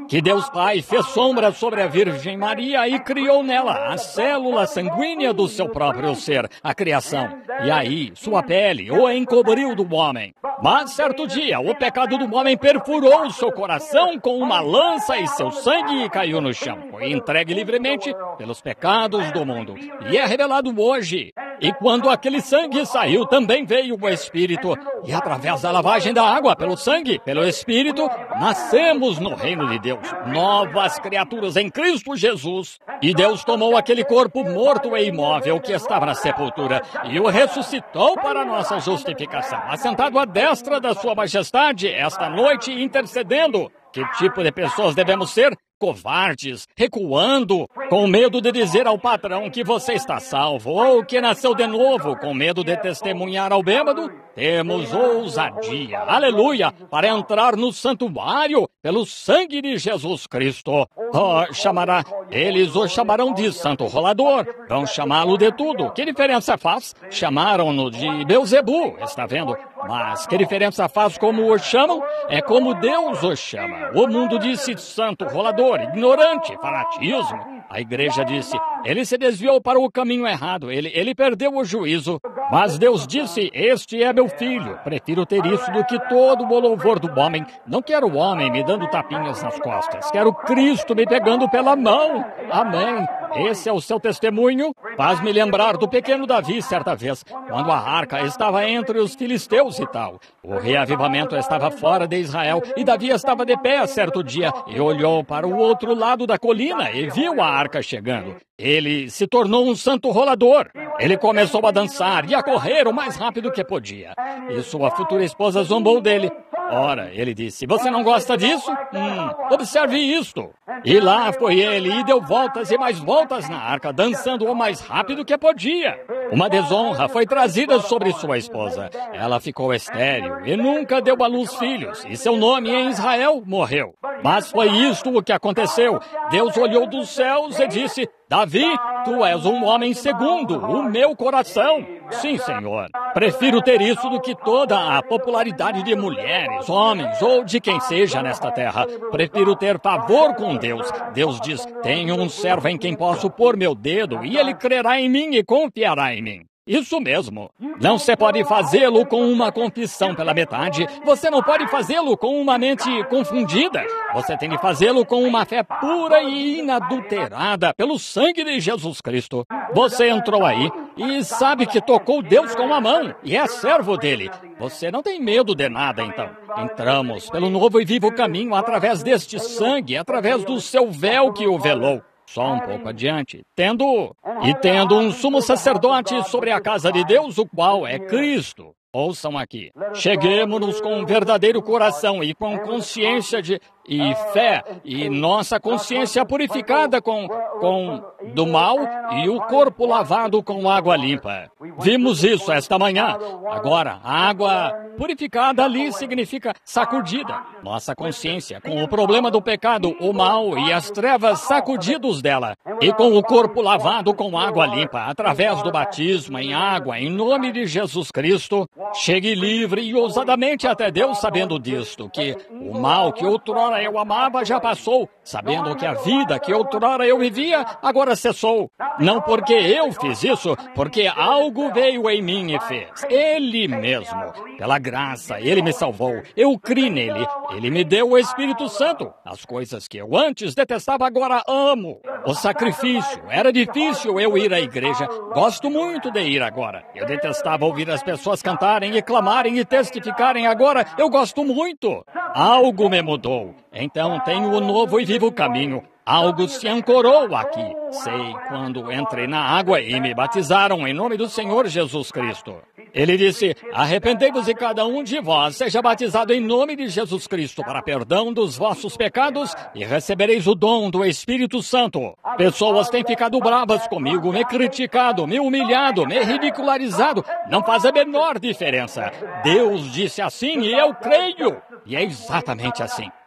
que Deus Pai fez sombra sobre a Virgem Maria e criou nela a célula sanguínea do seu próprio ser, a criação. E aí, sua pele o encobriu do homem. Mas certo dia, o pecado do homem perfurou o seu coração com uma lança e seu sangue caiu no chão. Foi entregue livremente pelos pecados do mundo. E é revelado hoje. E quando aquele sangue saiu, também veio o Espírito. E através da lavagem da água, pelo sangue, pelo Espírito, nascemos no reino de Deus. Novas criaturas em Cristo Jesus. E Deus tomou aquele corpo morto e imóvel que estava na sepultura e o ressuscitou para a nossa justificação. Assentado à destra da sua majestade, esta noite intercedendo. Que tipo de pessoas devemos ser? Covardes, recuando, com medo de dizer ao patrão que você está salvo, ou que nasceu de novo, com medo de testemunhar ao bêbado? Temos ousadia, aleluia, para entrar no santuário pelo sangue de Jesus Cristo. Oh, chamará, eles o chamarão de santo rolador, vão chamá-lo de tudo. Que diferença faz? Chamaram-no de Beelzebu, está vendo? Mas que diferença faz como o chamam? É como Deus o chama. O mundo disse santo rolador, ignorante, fanatismo. A igreja disse, ele se desviou para o caminho errado, ele, ele perdeu o juízo. Mas Deus disse, este é meu filho, prefiro ter isso do que todo o louvor do homem. Não quero o homem me dando tapinhas nas costas, quero Cristo me pegando pela mão. Amém. Esse é o seu testemunho? Faz-me lembrar do pequeno Davi certa vez, quando a arca estava entre os filisteus e tal. O reavivamento estava fora de Israel e Davi estava de pé certo dia e olhou para o outro lado da colina e viu a arca chegando. Ele se tornou um santo rolador. Ele começou a dançar e a correr o mais rápido que podia. E sua futura esposa zombou dele. Ora, ele disse, você não gosta disso? Hum, observe isto. E lá foi ele e deu voltas e mais voltas na arca, dançando o mais rápido que podia. Uma desonra foi trazida sobre sua esposa. Ela ficou estéril e nunca deu à luz filhos, e seu nome em Israel morreu. Mas foi isto o que aconteceu. Deus olhou dos céus e disse, Davi, tu és um homem segundo o meu coração. Sim, Senhor. Prefiro ter isso do que toda a popularidade de mulheres, homens ou de quem seja nesta terra. Prefiro ter favor com Deus. Deus diz, tenho um servo em quem posso pôr meu dedo e ele crerá em mim e confiará em mim. Isso mesmo. Não se pode fazê-lo com uma confissão pela metade. Você não pode fazê-lo com uma mente confundida. Você tem de fazê-lo com uma fé pura e inadulterada pelo sangue de Jesus Cristo. Você entrou aí e sabe que tocou Deus com a mão e é servo dele. Você não tem medo de nada, então. Entramos pelo novo e vivo caminho através deste sangue, através do seu véu que o velou. Só um pouco adiante, tendo e tendo um sumo sacerdote sobre a casa de Deus, o qual é Cristo. Ouçam aqui. Cheguemos-nos com um verdadeiro coração e com consciência de e fé e nossa consciência purificada com com do mal e o corpo lavado com água limpa. Vimos isso esta manhã. Agora, a água purificada ali significa sacudida. Nossa consciência com o problema do pecado, o mal e as trevas sacudidos dela. E com o corpo lavado com água limpa, através do batismo em água, em nome de Jesus Cristo, chegue livre e ousadamente até Deus sabendo disto, que o mal que outrora eu amava já passou, sabendo que a vida que outrora eu vivia agora cessou. Não porque eu fiz isso, porque algo veio em mim e fez. Ele mesmo, pela graça, ele me salvou. Eu criei nele. Ele me deu o Espírito Santo. As coisas que eu antes detestava agora amo. O sacrifício. Era difícil eu ir à igreja. Gosto muito de ir agora. Eu detestava ouvir as pessoas cantarem e clamarem e testificarem. Agora eu gosto muito. Algo me mudou. Então tenho o novo e vivo caminho. Algo se ancorou aqui. Sei quando entrei na água e me batizaram em nome do Senhor Jesus Cristo. Ele disse, arrependei-vos e cada um de vós seja batizado em nome de Jesus Cristo para perdão dos vossos pecados e recebereis o dom do Espírito Santo. Pessoas têm ficado bravas comigo, me criticado, me humilhado, me ridicularizado. Não faz a menor diferença. Deus disse assim e eu creio. E é exatamente assim.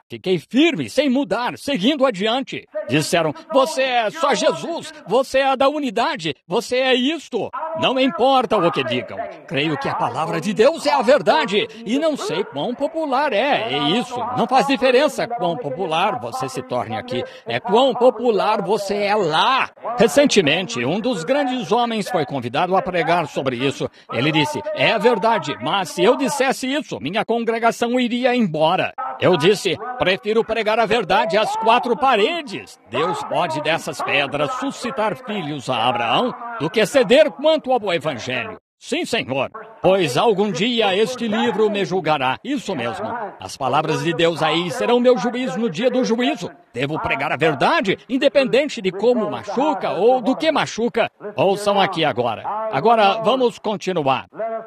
Fiquei firme, sem mudar, seguindo adiante. Disseram, você é só Jesus, você é da unidade, você é isto. Não importa o que digam. Creio que a palavra de Deus é a verdade. E não sei quão popular é, é isso. Não faz diferença quão popular você se torne aqui. É quão popular você é lá. Recentemente, um dos grandes homens foi convidado a pregar sobre isso. Ele disse, é verdade, mas se eu dissesse isso, minha congregação iria embora. Eu disse, prefiro pregar a verdade às quatro paredes. Deus pode dessas pedras suscitar filhos a Abraão do que ceder quanto ao evangelho. Sim, Senhor, pois algum dia este livro me julgará. Isso mesmo. As palavras de Deus aí serão meu juízo no dia do juízo. Devo pregar a verdade, independente de como machuca ou do que machuca. Ouçam aqui agora. Agora, vamos continuar.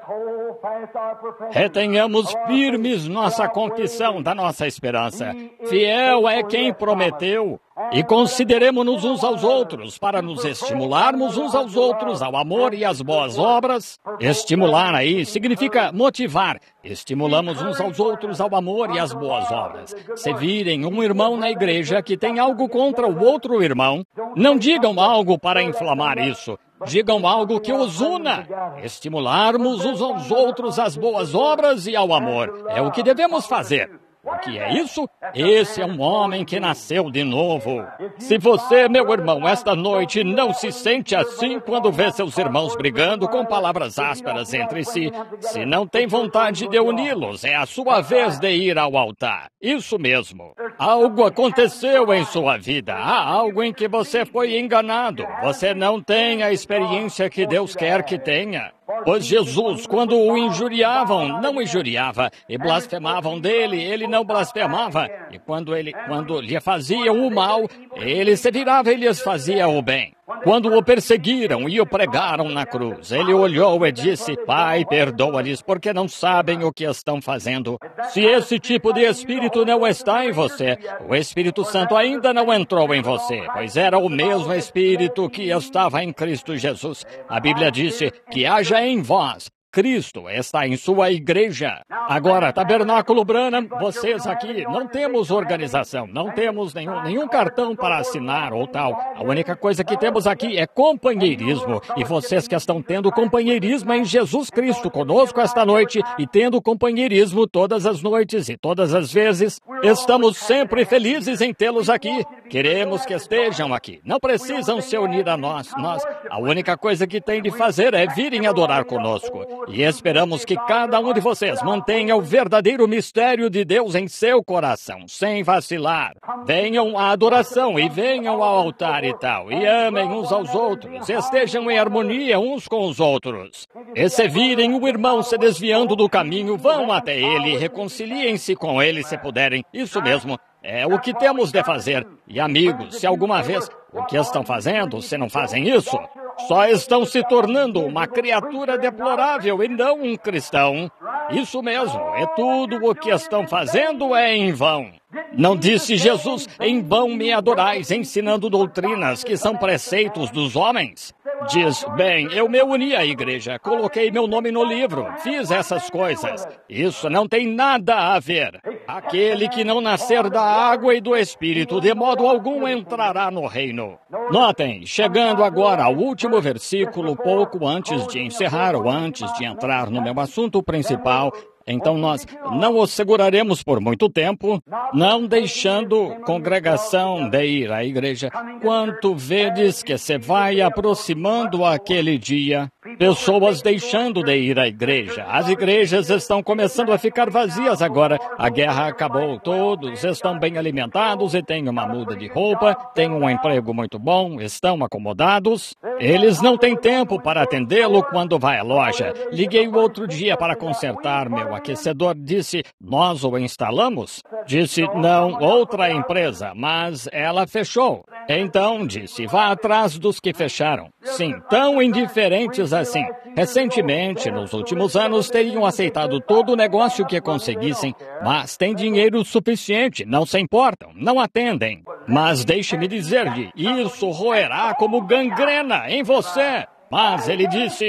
Retenhamos firmes nossa confissão da nossa esperança. Fiel é quem prometeu. E consideremos-nos uns aos outros para nos estimularmos uns aos outros ao amor e às boas obras. Estimular aí significa motivar. Estimulamos uns aos outros ao amor e às boas obras. Se virem um irmão na igreja que tem algo contra o outro irmão, não digam algo para inflamar isso. Digam algo que os una. Estimularmos uns aos outros às boas obras e ao amor. É o que devemos fazer. O que é isso? Esse é um homem que nasceu de novo. Se você, meu irmão, esta noite não se sente assim quando vê seus irmãos brigando com palavras ásperas entre si, se não tem vontade de uni-los, é a sua vez de ir ao altar. Isso mesmo. Algo aconteceu em sua vida. Há algo em que você foi enganado. Você não tem a experiência que Deus quer que tenha. Pois Jesus, quando o injuriavam, não injuriava, e blasfemavam dele, ele não blasfemava. E quando ele, quando lhe faziam o mal, ele se virava e lhes fazia o bem. Quando o perseguiram e o pregaram na cruz, ele olhou e disse, Pai, perdoa-lhes, porque não sabem o que estão fazendo. Se esse tipo de espírito não está em você, o Espírito Santo ainda não entrou em você, pois era o mesmo Espírito que estava em Cristo Jesus. A Bíblia disse que haja em vós. Cristo está em sua igreja. Agora, Tabernáculo Branham, vocês aqui, não temos organização, não temos nenhum, nenhum cartão para assinar ou tal. A única coisa que temos aqui é companheirismo. E vocês que estão tendo companheirismo em Jesus Cristo conosco esta noite e tendo companheirismo todas as noites e todas as vezes, estamos sempre felizes em tê-los aqui. Queremos que estejam aqui. Não precisam se unir a nós. Nós, a única coisa que têm de fazer é virem adorar conosco. E esperamos que cada um de vocês mantenha o verdadeiro mistério de Deus em seu coração, sem vacilar. Venham à adoração e venham ao altar e tal, e amem uns aos outros, estejam em harmonia uns com os outros. E se virem o irmão se desviando do caminho, vão até ele e reconciliem-se com ele se puderem. Isso mesmo. É o que temos de fazer. E amigos, se alguma vez o que estão fazendo, se não fazem isso, só estão se tornando uma criatura deplorável e não um cristão. Isso mesmo, é tudo o que estão fazendo é em vão. Não disse Jesus, em vão me adorais, ensinando doutrinas que são preceitos dos homens? Diz, bem, eu me uni à igreja, coloquei meu nome no livro, fiz essas coisas. Isso não tem nada a ver. Aquele que não nascer da água e do Espírito, de modo algum entrará no reino. Notem, chegando agora ao último versículo, pouco antes de encerrar ou antes de entrar no meu assunto principal, então nós não os seguraremos por muito tempo, não deixando congregação de ir à igreja. Quanto vedes que se vai aproximando aquele dia, pessoas deixando de ir à igreja. As igrejas estão começando a ficar vazias agora. A guerra acabou, todos estão bem alimentados e têm uma muda de roupa, têm um emprego muito bom, estão acomodados. Eles não têm tempo para atendê-lo quando vai à loja. Liguei o outro dia para consertar meu aquecedor, disse, nós o instalamos? Disse, não, outra empresa, mas ela fechou. Então, disse, vá atrás dos que fecharam. Sim, tão indiferentes assim. Recentemente, nos últimos anos, teriam aceitado todo o negócio que conseguissem, mas têm dinheiro suficiente, não se importam, não atendem. Mas deixe-me dizer-lhe, isso roerá como gangrena em você. Mas ele disse,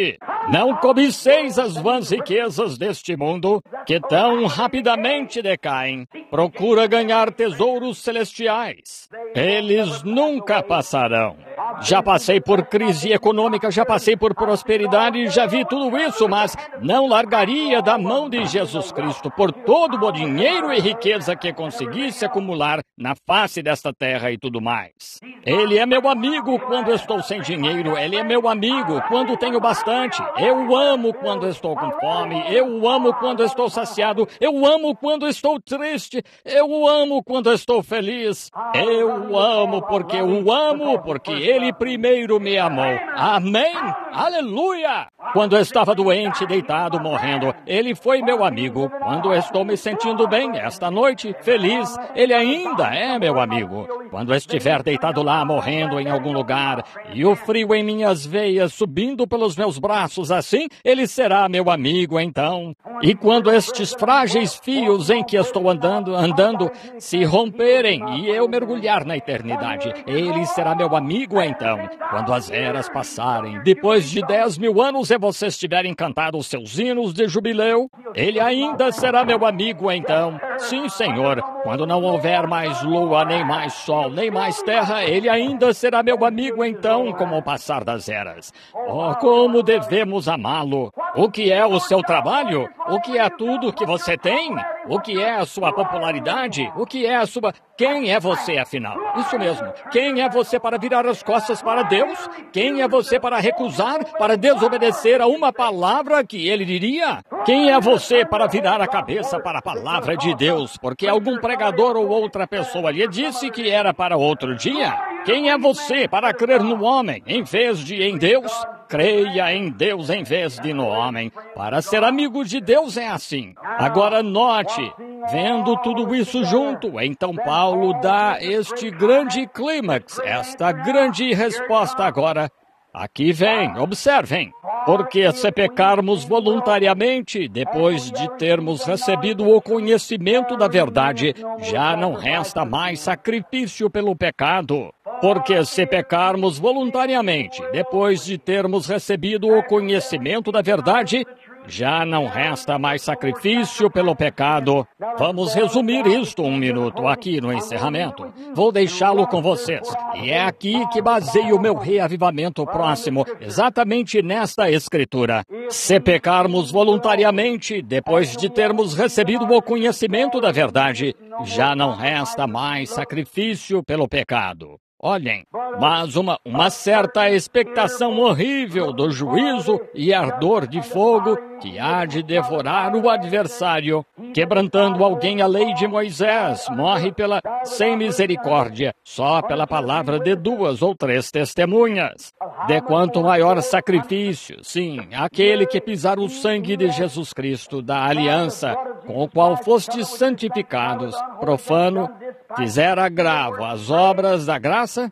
Não cobiceis as vãs riquezas deste mundo, que tão rapidamente decaem. Procura ganhar tesouros celestiais. Eles nunca passarão. Já passei por crise econômica, já passei por prosperidade, já vi tudo isso, mas não largaria da mão de Jesus Cristo por todo o dinheiro e riqueza que conseguisse acumular na face desta terra e tudo mais. Ele é meu amigo quando estou sem dinheiro, ele é meu amigo quando tenho bastante. Eu amo quando estou com fome, eu amo quando estou saciado, eu amo quando estou triste, eu amo quando estou feliz. Eu amo porque o amo, porque ele primeiro me amou. Amém? Aleluia! Quando eu estava doente, deitado, morrendo, ele foi meu amigo. Quando eu estou me sentindo bem, esta noite, feliz, ele ainda é meu amigo. Quando eu estiver deitado lá, morrendo em algum lugar, e o frio em minhas veias subindo pelos meus braços assim, ele será meu amigo então. E quando estes frágeis fios em que estou andando, andando, se romperem e eu mergulhar na eternidade, ele será meu amigo então. Quando as eras passarem, depois de dez mil anos e vocês tiverem cantado os seus hinos de jubileu, ele ainda será meu amigo então. Sim, Senhor, quando não houver mais lua, nem mais sol, nem mais terra, ele ainda será meu amigo então, como o passar das eras. Oh, como devemos amá-lo! O que é o seu trabalho? O que é tudo que você tem? O que é a sua popularidade? O que é a sua... Quem é você, afinal? Isso mesmo. Quem é você para virar as costas para Deus? Quem é você para recusar, para desobedecer a uma palavra que ele diria? Quem é você para virar a cabeça para a palavra de Deus, porque algum pregador ou outra pessoa lhe disse que era para outro dia? Quem é você para crer no homem em vez de em Deus? Creia em Deus em vez de no homem. Para ser amigo de Deus é assim. Agora note, vendo tudo isso junto, então Paulo dá este grande clímax, esta grande resposta agora. Aqui vem, observem. Porque se pecarmos voluntariamente, depois de termos recebido o conhecimento da verdade, já não resta mais sacrifício pelo pecado. Porque se pecarmos voluntariamente, depois de termos recebido o conhecimento da verdade, já não resta mais sacrifício pelo pecado. Vamos resumir isto um minuto aqui no encerramento. Vou deixá-lo com vocês. E é aqui que baseio o meu reavivamento próximo, exatamente nesta escritura. Se pecarmos voluntariamente, depois de termos recebido o conhecimento da verdade, já não resta mais sacrifício pelo pecado. Olhem, mas uma, uma certa expectação horrível do juízo e ardor de fogo que há de devorar o adversário, quebrantando alguém a lei de Moisés, morre pela sem misericórdia, só pela palavra de duas ou três testemunhas. De quanto maior sacrifício, sim, aquele que pisar o sangue de Jesus Cristo, da aliança, com o qual fostes santificados, profano, fizer agravo às obras da graça,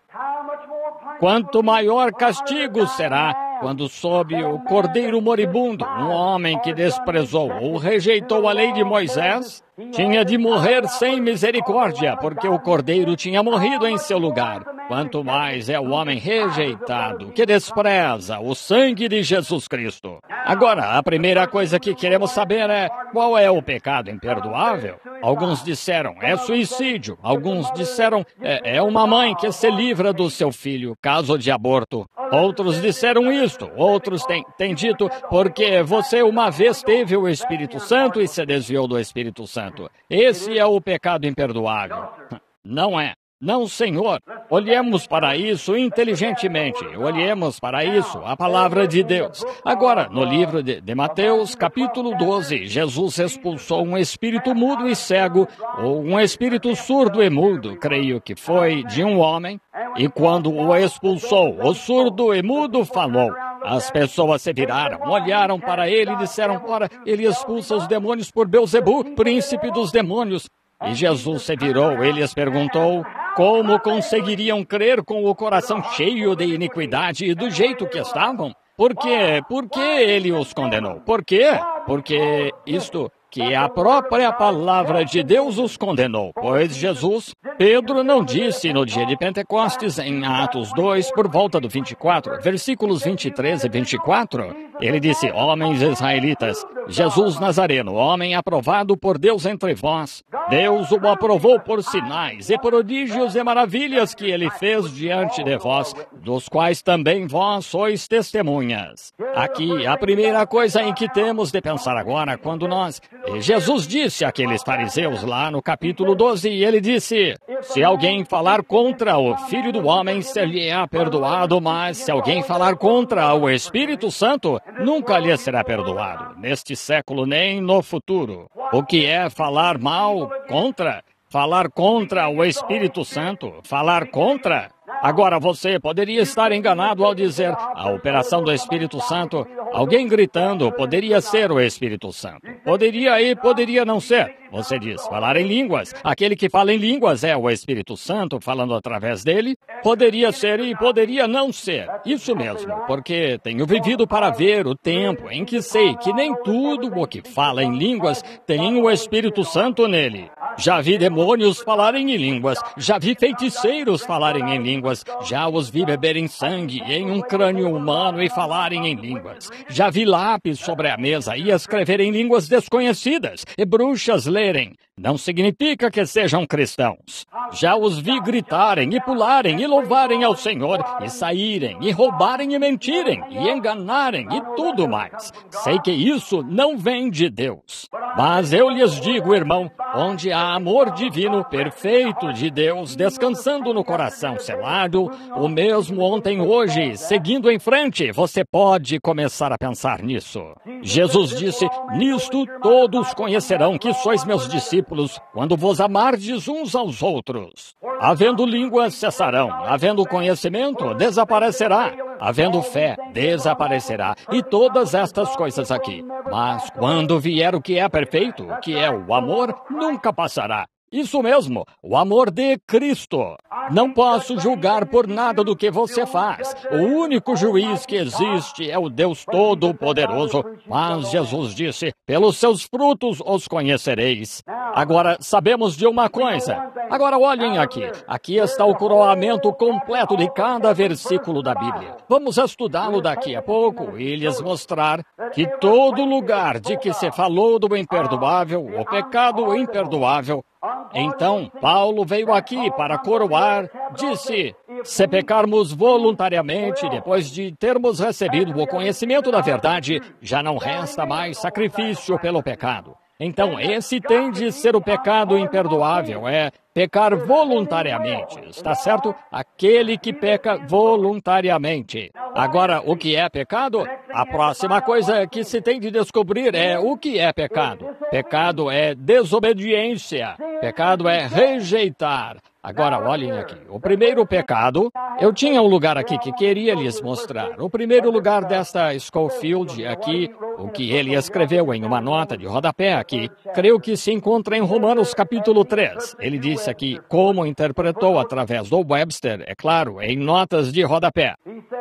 quanto maior castigo será quando sob o cordeiro moribundo, um homem que desprezou ou rejeitou a lei de Moisés, tinha de morrer sem misericórdia, porque o cordeiro tinha morrido em seu lugar. Quanto mais é o homem rejeitado, que despreza o sangue de Jesus Cristo. Agora, a primeira coisa que queremos saber é, qual é o pecado imperdoável? Alguns disseram, é suicídio. Alguns disseram, é, é uma mãe que se livra do seu filho, caso de aborto. Outros disseram isto. Outros têm, têm dito, porque você uma vez teve o Espírito Santo e se desviou do Espírito Santo. Esse é o pecado imperdoável. Não é. Não, Senhor. Olhemos para isso inteligentemente. Olhemos para isso, a palavra de Deus. Agora, no livro de, de Mateus, capítulo doze, Jesus expulsou um espírito mudo e cego, ou um espírito surdo e mudo, creio que foi, de um homem. E quando o expulsou, o surdo e mudo falou. As pessoas se viraram, olharam para ele e disseram, ora, ele expulsa os demônios por Belzebu, príncipe dos demônios. E Jesus se virou, ele lhes perguntou, como conseguiriam crer com o coração cheio de iniquidade e do jeito que estavam? Por quê? Por que ele os condenou? Por quê? Porque isto, que a própria palavra de Deus os condenou. Pois Jesus, Pedro não disse no dia de Pentecostes, em Atos dois, por volta do vinte e quatro, versículos vinte e três e vinte e quatro, Ele disse: homens israelitas, Jesus Nazareno, homem aprovado por Deus entre vós. Deus o aprovou por sinais e prodígios e maravilhas que ele fez diante de vós, dos quais também vós sois testemunhas. Aqui, a primeira coisa em que temos de pensar agora, quando nós... Jesus disse àqueles fariseus lá no capítulo doze, e ele disse: se alguém falar contra o Filho do Homem, ser-lhe-á perdoado, mas se alguém falar contra o Espírito Santo, nunca lhe será perdoado, neste século nem no futuro. O que é falar mal contra? Falar contra o Espírito Santo? Falar contra? Agora, você poderia estar enganado ao dizer a operação do Espírito Santo. Alguém gritando poderia ser o Espírito Santo. Poderia e poderia não ser. Você diz, falar em línguas. Aquele que fala em línguas é o Espírito Santo falando através dele. Poderia ser e poderia não ser. Isso mesmo, porque tenho vivido para ver o tempo em que sei que nem tudo o que fala em línguas tem o Espírito Santo nele. Já vi demônios falarem em línguas. Já vi feiticeiros falarem em línguas. Já os vi beberem sangue em um crânio humano e falarem em línguas. Já vi lápis sobre a mesa e escreverem línguas desconhecidas e bruxas lerem. Não significa que sejam cristãos. Já os vi gritarem e pularem e louvarem ao Senhor e saírem e roubarem e mentirem e enganarem e tudo mais. Sei que isso não vem de Deus. Mas eu lhes digo, irmão, onde há amor divino perfeito de Deus descansando no coração selado, o mesmo ontem, hoje, seguindo em frente, você pode começar a pensar nisso. Jesus disse, nisto todos conhecerão que sois meus discípulos, quando vos amardes uns aos outros. Havendo línguas, cessarão. Havendo conhecimento, desaparecerá. Havendo fé, desaparecerá. E todas estas coisas aqui. Mas quando vier o que é perfeito, o que é o amor, nunca passará. Isso mesmo, o amor de Cristo. Não posso julgar por nada do que você faz. O único juiz que existe é o Deus Todo-Poderoso. Mas Jesus disse, pelos seus frutos os conhecereis. Agora, sabemos de uma coisa. Agora, olhem aqui. Aqui está o coroamento completo de cada versículo da Bíblia. Vamos estudá-lo daqui a pouco e lhes mostrar que todo lugar de que se falou do imperdoável, o pecado imperdoável, então, Paulo veio aqui para coroar, disse, se pecarmos voluntariamente, depois de termos recebido o conhecimento da verdade, já não resta mais sacrifício pelo pecado. Então, esse tem de ser o pecado imperdoável, é pecar voluntariamente, está certo? Aquele que peca voluntariamente. Agora, o que é pecado? A próxima coisa que se tem de descobrir é o que é pecado. Pecado é desobediência. Pecado é rejeitar. Agora, olhem aqui. O primeiro pecado, eu tinha um lugar aqui que queria lhes mostrar. O primeiro lugar desta Scofield aqui, o que ele escreveu em uma nota de rodapé aqui, creio que se encontra em Romanos capítulo três. Ele disse aqui como interpretou através do Webster, é claro, em notas de rodapé.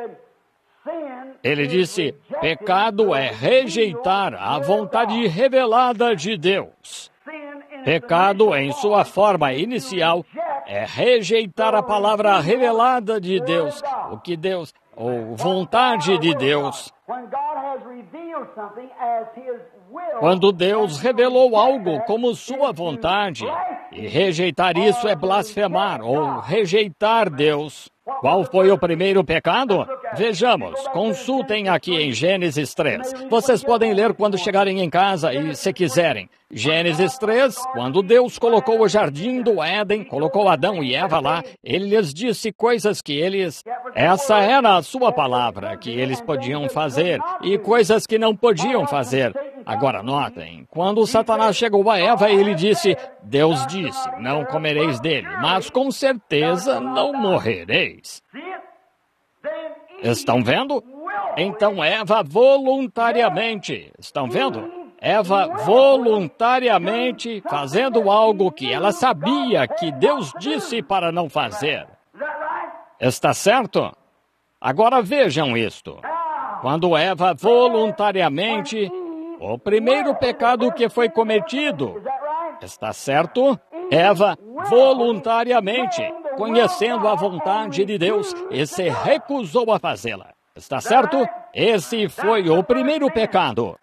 Ele disse, pecado é rejeitar a vontade revelada de Deus. Pecado, em sua forma inicial, é rejeitar a palavra revelada de Deus, o que Deus, ou vontade de Deus. Quando Deus revelou algo como sua vontade, e rejeitar isso é blasfemar, ou rejeitar Deus. Qual foi o primeiro pecado? Vejamos, consultem aqui em Gênesis três. Vocês podem ler quando chegarem em casa e se quiserem. Gênesis três, quando Deus colocou o jardim do Éden, colocou Adão e Eva lá, ele lhes disse coisas que eles... Essa era a sua palavra, que eles podiam fazer, e coisas que não podiam fazer. Agora notem, quando Satanás chegou a Eva, ele disse, Deus disse, não comereis dele, mas com certeza não morrereis. Estão vendo? Então Eva voluntariamente, estão vendo? Eva voluntariamente fazendo algo que ela sabia que Deus disse para não fazer. Está certo? Agora vejam isto. Quando Eva voluntariamente... O primeiro pecado que foi cometido, está certo? Eva, voluntariamente, conhecendo a vontade de Deus, e se recusou a fazê-la. Está certo? Esse foi o primeiro pecado.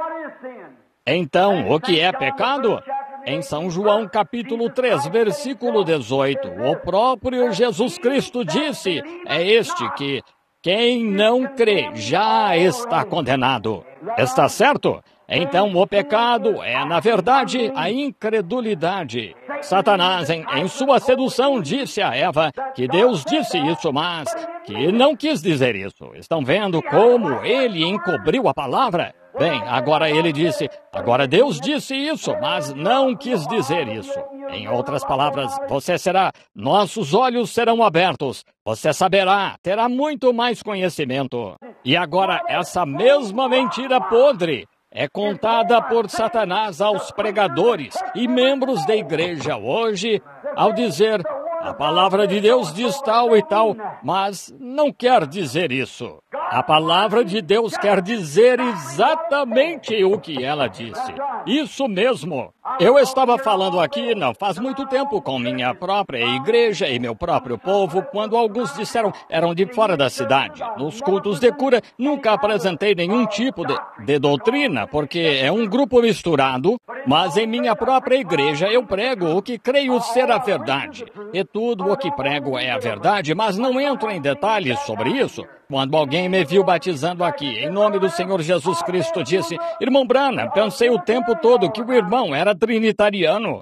Então, o que é pecado? Em São João capítulo três, versículo dezoito, o próprio Jesus Cristo disse, é este que quem não crê já está condenado. Está certo? Então, o pecado é, na verdade, a incredulidade. Satanás, em, em sua sedução, disse a Eva que Deus disse isso, mas que não quis dizer isso. Estão vendo como ele encobriu a palavra? Bem, agora ele disse, agora Deus disse isso, mas não quis dizer isso. Em outras palavras, você será, nossos olhos serão abertos, você saberá, terá muito mais conhecimento. E agora, essa mesma mentira podre é contada por Satanás aos pregadores e membros da igreja hoje, ao dizer, a palavra de Deus diz tal e tal, mas não quer dizer isso. A palavra de Deus quer dizer exatamente o que ela disse. Isso mesmo. Eu estava falando aqui não faz muito tempo com minha própria igreja e meu próprio povo, quando alguns disseram eram de fora da cidade. Nos cultos de cura, nunca apresentei nenhum tipo de, de doutrina, porque é um grupo misturado, mas em minha própria igreja eu prego o que creio ser a verdade. E tudo o que prego é a verdade, mas não entro em detalhes sobre isso. Quando alguém me viu batizando aqui, em nome do Senhor Jesus Cristo, disse, irmão Branham, pensei o tempo todo que o irmão era trinitariano.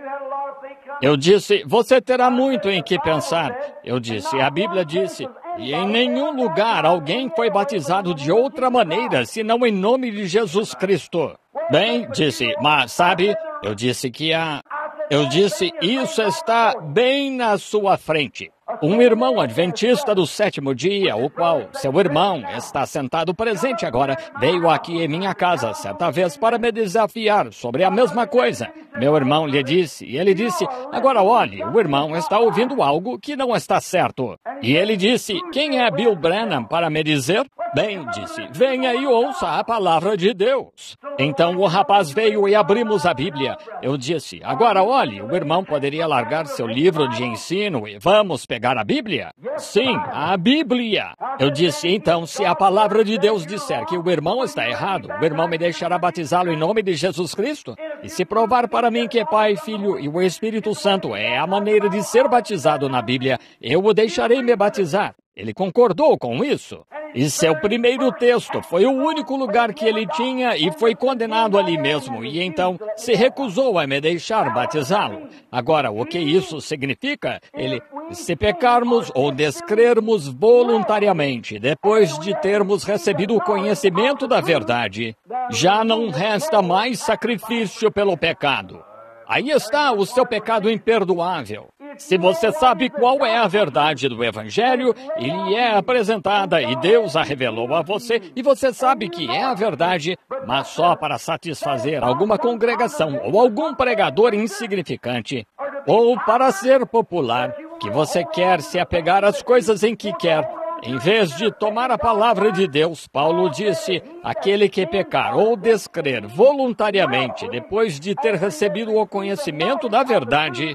Eu disse, você terá muito em que pensar. Eu disse, a Bíblia disse, e em nenhum lugar alguém foi batizado de outra maneira, senão em nome de Jesus Cristo. Bem, disse, mas sabe, eu disse que a... Eu disse, isso está bem na sua frente. Um irmão adventista do sétimo dia, o qual seu irmão está sentado presente agora, veio aqui em minha casa certa vez para me desafiar sobre a mesma coisa. Meu irmão lhe disse, e ele disse, agora olhe, o irmão está ouvindo algo que não está certo. E ele disse, quem é Bill Branham para me dizer? Bem, disse, venha e ouça a palavra de Deus. Então o rapaz veio e abrimos a Bíblia. Eu disse, agora olhe, o irmão poderia largar seu livro de ensino e vamos pegar a Bíblia? Sim, a Bíblia. Eu disse, então, se a palavra de Deus disser que o irmão está errado, o irmão me deixará batizá-lo em nome de Jesus Cristo? E se provar para mim que Pai, Filho e o Espírito Santo é a maneira de ser batizado na Bíblia, eu o deixarei me batizar. Ele concordou com isso. E seu primeiro texto foi o único lugar que ele tinha e foi condenado ali mesmo. E então se recusou a me deixar batizá-lo. Agora, o que isso significa? Ele, se pecarmos ou descrermos voluntariamente, depois de termos recebido o conhecimento da verdade, já não resta mais sacrifício pelo pecado. Aí está o seu pecado imperdoável. Se você sabe qual é a verdade do Evangelho, ele é apresentada e Deus a revelou a você, e você sabe que é a verdade, mas só para satisfazer alguma congregação ou algum pregador insignificante, ou para ser popular, que você quer se apegar às coisas em que quer, em vez de tomar a palavra de Deus. Paulo disse, aquele que pecar ou descrer voluntariamente, depois de ter recebido o conhecimento da verdade,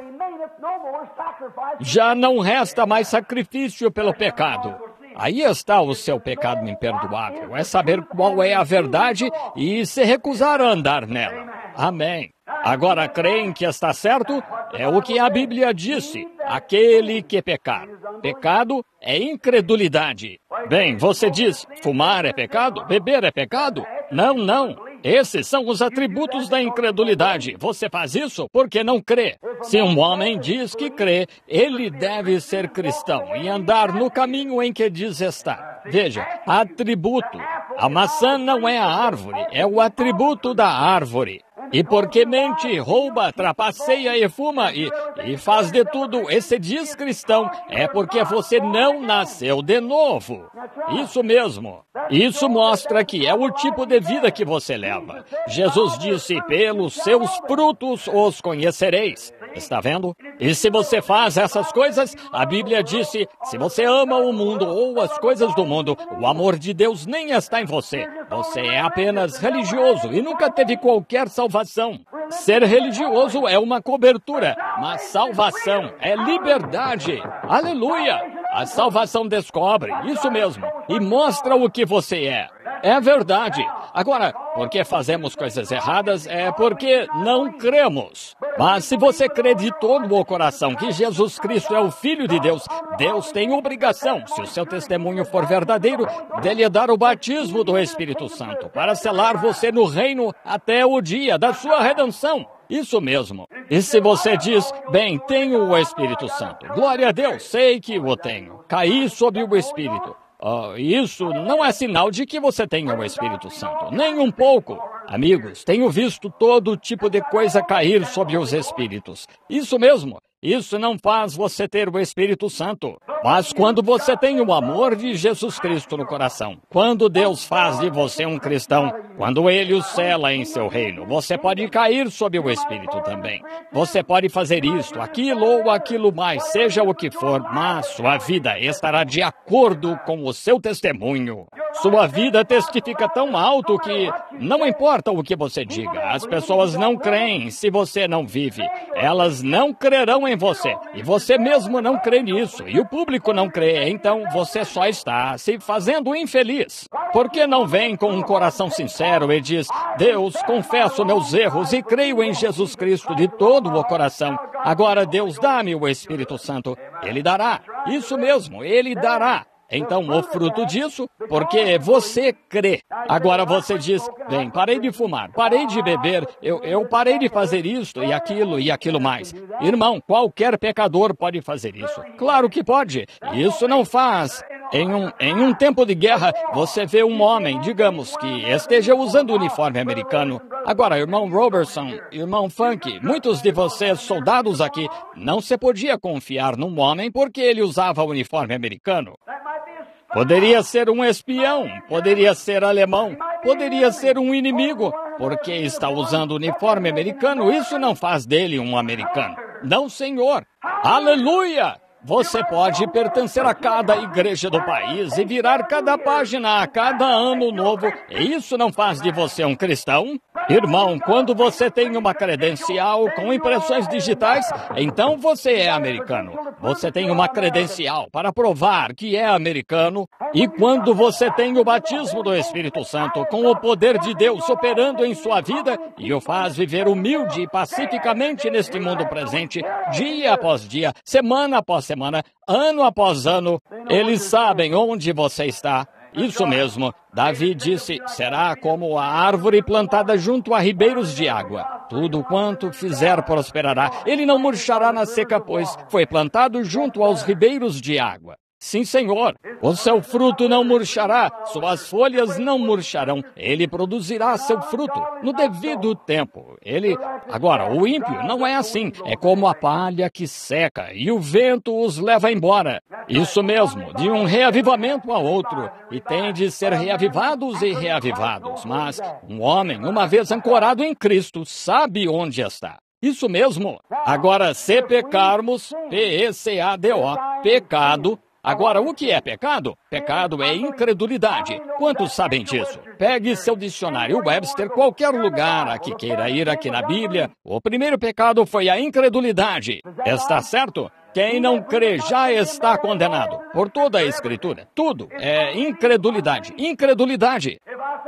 já não resta mais sacrifício pelo pecado. Aí está o seu pecado imperdoável, é saber qual é a verdade e se recusar a andar nela. Amém. Agora, creem que está certo? É o que a Bíblia disse, aquele que pecar. Pecado é incredulidade. Bem, você diz, fumar é pecado? Beber é pecado? Não, não. Esses são os atributos da incredulidade. Você faz isso porque não crê. Se um homem diz que crê, ele deve ser cristão e andar no caminho em que diz estar. Veja, atributo. A maçã não é a árvore, é o atributo da árvore. E porque mente, rouba, trapaceia e fuma e, e faz de tudo e se diz cristão, é porque você não nasceu de novo. Isso mesmo. Isso mostra que é o tipo de vida que você leva. Jesus disse, pelos seus frutos os conhecereis. Está vendo? E se você faz essas coisas, a Bíblia disse, se você ama o mundo ou as coisas do mundo, o amor de Deus nem está em você. Você é apenas religioso e nunca teve qualquer salvação. Ser religioso é uma cobertura, mas salvação é liberdade. Aleluia! A salvação descobre, isso mesmo, e mostra o que você é. É verdade. Agora, porque fazemos coisas erradas é porque não cremos. Mas se você crê de todo o coração que Jesus Cristo é o Filho de Deus, Deus tem obrigação, se o seu testemunho for verdadeiro, de lhe dar o batismo do Espírito Santo, para selar você no reino até o dia da sua redenção. Isso mesmo. E se você diz, bem, tenho o Espírito Santo, glória a Deus, sei que o tenho, caí sob o Espírito. Uh, isso não é sinal de que você tenha o Espírito Santo, nem um pouco. Amigos, tenho visto todo tipo de coisa cair sobre os Espíritos. Isso mesmo. Isso não faz você ter o Espírito Santo. Mas quando você tem o amor de Jesus Cristo no coração, quando Deus faz de você um cristão, quando Ele o sela em seu reino, você pode cair sob o Espírito também. Você pode fazer isto, aquilo ou aquilo mais, seja o que for, mas sua vida estará de acordo com o seu testemunho. Sua vida testifica tão alto que não importa o que você diga, as pessoas não creem se você não vive. Elas não crerão em você, e você mesmo não crê nisso, e o público não crê, então você só está se fazendo infeliz. Por que não vem com um coração sincero e diz, Deus, confesso meus erros e creio em Jesus Cristo de todo o coração. Agora Deus dá-me o Espírito Santo. Ele dará. Isso mesmo, Ele dará. Então, o fruto disso, porque você crê. Agora você diz, bem, parei de fumar, parei de beber, eu, eu parei de fazer isto e aquilo e aquilo mais. Irmão, qualquer pecador pode fazer isso. Claro que pode. Isso não faz. Em um, em um tempo de guerra, você vê um homem, digamos, que esteja usando o uniforme americano. Agora, irmão Robertson, irmão Funk, muitos de vocês, soldados aqui, não se podia confiar num homem porque ele usava o uniforme americano. Poderia ser um espião, poderia ser alemão, poderia ser um inimigo, porque está usando o uniforme americano, isso não faz dele um americano. Não, senhor. Aleluia! Você pode pertencer a cada igreja do país e virar cada página a cada ano novo, e isso não faz de você um cristão? Irmão, quando você tem uma credencial com impressões digitais, então você é americano. Você tem uma credencial para provar que é americano. E quando você tem o batismo do Espírito Santo com o poder de Deus operando em sua vida e o faz viver humilde e pacificamente neste mundo presente, dia após dia, semana após semana, ano após ano, eles sabem onde você está. Isso mesmo, Davi disse, será como a árvore plantada junto a ribeiros de água. Tudo quanto fizer prosperará. Ele não murchará na seca, pois foi plantado junto aos ribeiros de água. Sim, Senhor, o seu fruto não murchará, suas folhas não murcharão, ele produzirá seu fruto no devido tempo. Ele, agora, o ímpio não é assim, é como a palha que seca e o vento os leva embora. Isso mesmo, de um reavivamento a outro, e tem de ser reavivados e reavivados, mas um homem, uma vez ancorado em Cristo, sabe onde está. Isso mesmo. Agora, se pecarmos, P E C A D O, pecado. Agora, o que é pecado? Pecado é incredulidade. Quantos sabem disso? Pegue seu dicionário Webster, qualquer lugar a que queira ir aqui na Bíblia. O primeiro pecado foi a incredulidade. Está certo? Quem não crê já está condenado. Por toda a Escritura. Tudo é incredulidade. Incredulidade.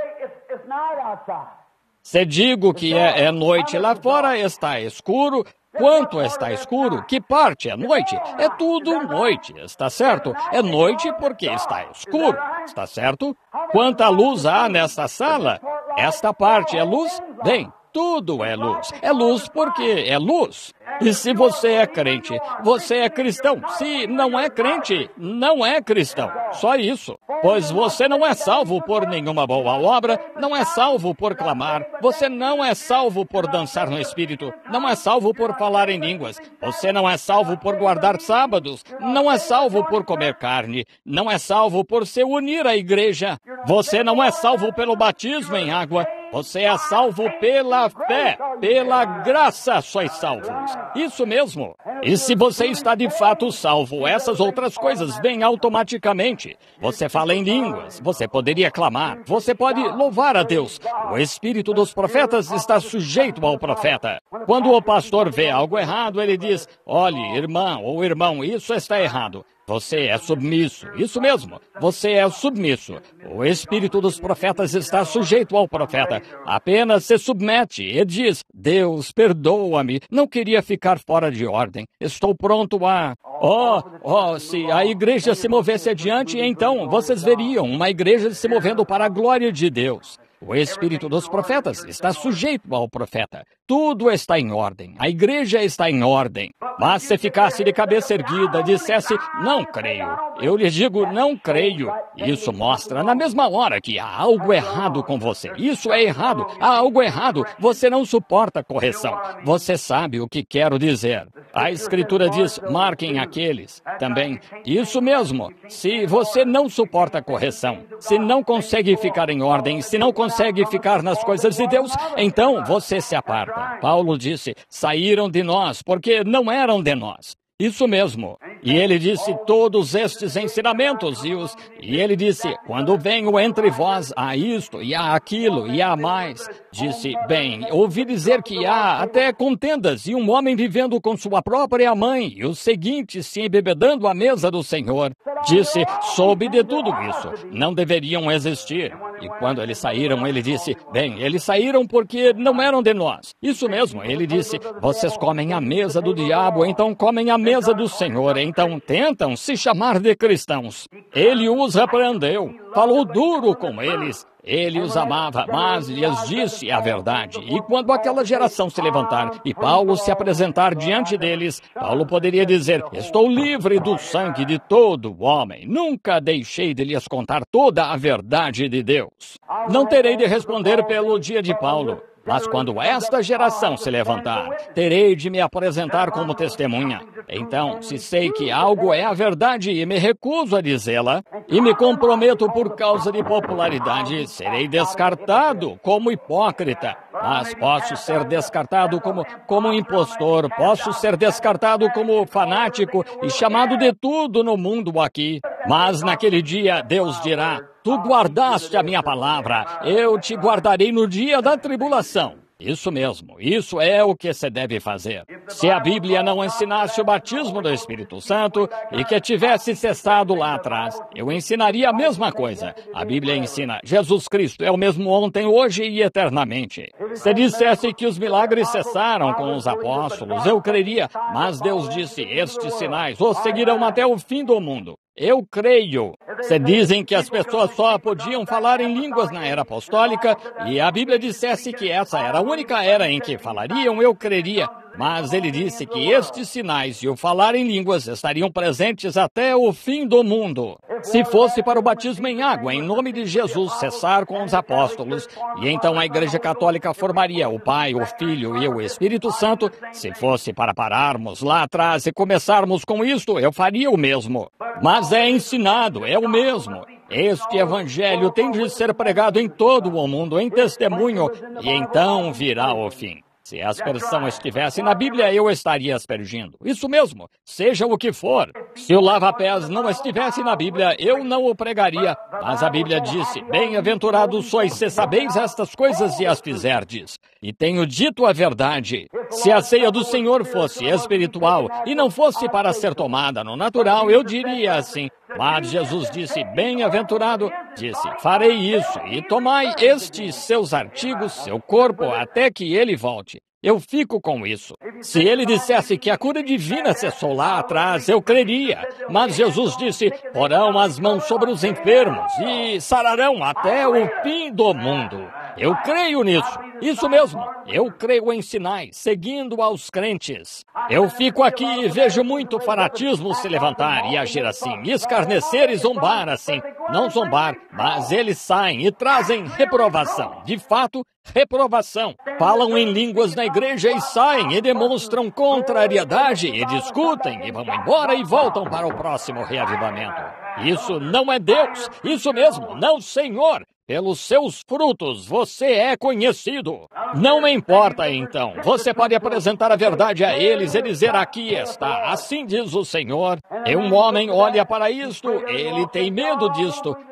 Se digo que é, é noite lá fora, está escuro. Quanto está escuro? Que parte é noite? É tudo noite, está certo? É noite porque está escuro, está certo? Quanta luz há nesta sala? Esta parte é luz? Bem, tudo é luz. É luz porque é luz. E se você é crente, você é cristão. Se não é crente, não é cristão. Só isso. Pois você não é salvo por nenhuma boa obra, não é salvo por clamar, você não é salvo por dançar no Espírito, não é salvo por falar em línguas, você não é salvo por guardar sábados, não é salvo por comer carne, não é salvo por se unir à igreja, você não é salvo pelo batismo em água, você é salvo pela fé, pela graça sois salvos. Isso mesmo. E se você está de fato salvo, essas outras coisas vêm automaticamente. Você fala em línguas, você poderia clamar, você pode louvar a Deus. O espírito dos profetas está sujeito ao profeta. Quando o pastor vê algo errado, ele diz, olhe, irmã ou irmão, isso está errado. Você é submisso. Isso mesmo. Você é submisso. O espírito dos profetas está sujeito ao profeta. Apenas se submete e diz: Deus, perdoa-me. Não queria ficar fora de ordem. Estou pronto a... Oh, oh, se a igreja se movesse adiante, então vocês veriam uma igreja se movendo para a glória de Deus. O espírito dos profetas está sujeito ao profeta. Tudo está em ordem. A igreja está em ordem. Mas se ficasse de cabeça erguida, dissesse: não creio. Eu lhe digo: não creio. Isso mostra na mesma hora que há algo errado com você. Isso é errado. Há algo errado. Você não suporta correção. Você sabe o que quero dizer. A Escritura diz: marquem aqueles. Também, isso mesmo. Se você não suporta correção, se não consegue ficar em ordem, se não consegue ficar nas coisas de Deus, então você se aparta. Paulo disse: saíram de nós porque não eram de nós. Isso mesmo. E ele disse todos estes ensinamentos e os... E ele disse: quando venho entre vós, há isto, e há aquilo, e há mais. Disse: bem, ouvi dizer que há até contendas, e um homem vivendo com sua própria mãe, e os seguintes se embebedando à mesa do Senhor. Disse: soube de tudo isso. Não deveriam existir. E quando eles saíram, ele disse: bem, eles saíram porque não eram de nós. Isso mesmo. Ele disse: vocês comem a mesa do diabo, então comem a mesa do Senhor. Então tentam se chamar de cristãos. Ele os repreendeu. Falou duro com eles. Ele os amava, mas lhes disse a verdade. E quando aquela geração se levantar e Paulo se apresentar diante deles, Paulo poderia dizer: estou livre do sangue de todo homem. Nunca deixei de lhes contar toda a verdade de Deus. Não terei de responder pelo dia de Paulo. Mas quando esta geração se levantar, terei de me apresentar como testemunha. Então, se sei que algo é a verdade e me recuso a dizê-la, e me comprometo por causa de popularidade, serei descartado como hipócrita. Mas posso ser descartado como, como impostor, posso ser descartado como fanático e chamado de tudo no mundo aqui. Mas naquele dia, Deus dirá: tu guardaste a minha palavra, eu te guardarei no dia da tribulação. Isso mesmo, isso é o que se deve fazer. Se a Bíblia não ensinasse o batismo do Espírito Santo e que tivesse cessado lá atrás, eu ensinaria a mesma coisa. A Bíblia ensina: Jesus Cristo é o mesmo ontem, hoje e eternamente. Se dissesse que os milagres cessaram com os apóstolos, eu creria, mas Deus disse: estes sinais os seguirão até o fim do mundo. Eu creio. Se dizem que as pessoas só podiam falar em línguas na era apostólica e a Bíblia dissesse que essa era a única era em que falariam, eu creria. Mas ele disse que estes sinais e o falar em línguas estariam presentes até o fim do mundo. Se fosse para o batismo em água, em nome de Jesus, cessar com os apóstolos, e então a Igreja Católica formaria o Pai, o Filho e o Espírito Santo, se fosse para pararmos lá atrás e começarmos com isto, eu faria o mesmo. Mas é ensinado, é o mesmo. Este evangelho tem de ser pregado em todo o mundo, em testemunho, e então virá o fim. Se a aspersão estivesse na Bíblia, eu estaria aspergindo. Isso mesmo, seja o que for. Se o lava-pés não estivesse na Bíblia, eu não o pregaria. Mas a Bíblia disse: bem-aventurados sois se sabeis estas coisas e as fizerdes. E tenho dito a verdade. Se a ceia do Senhor fosse espiritual e não fosse para ser tomada no natural, eu diria assim. Mas Jesus disse: bem-aventurado, disse: farei isso, e tomai estes seus artigos, seu corpo, até que ele volte. Eu fico com isso. Se ele dissesse que a cura divina cessou lá atrás, eu creria. Mas Jesus disse: porão as mãos sobre os enfermos e sararão até o fim do mundo. Eu creio nisso. Isso mesmo. Eu creio em sinais, seguindo aos crentes. Eu fico aqui e vejo muito fanatismo se levantar e agir assim, escarnecer e zombar assim. Não zombar, mas eles saem e trazem reprovação. De fato, reprovação. Falam em línguas na igreja e saem e demonstram contrariedade e discutem e vão embora e voltam para o próximo reavivamento. Isso não é Deus. Isso mesmo, não, Senhor. Pelos seus frutos você é conhecido. Não me importa, então. Você pode apresentar a verdade a eles e dizer: aqui está, assim diz o Senhor. E um homem olha para isto, ele tem medo disto.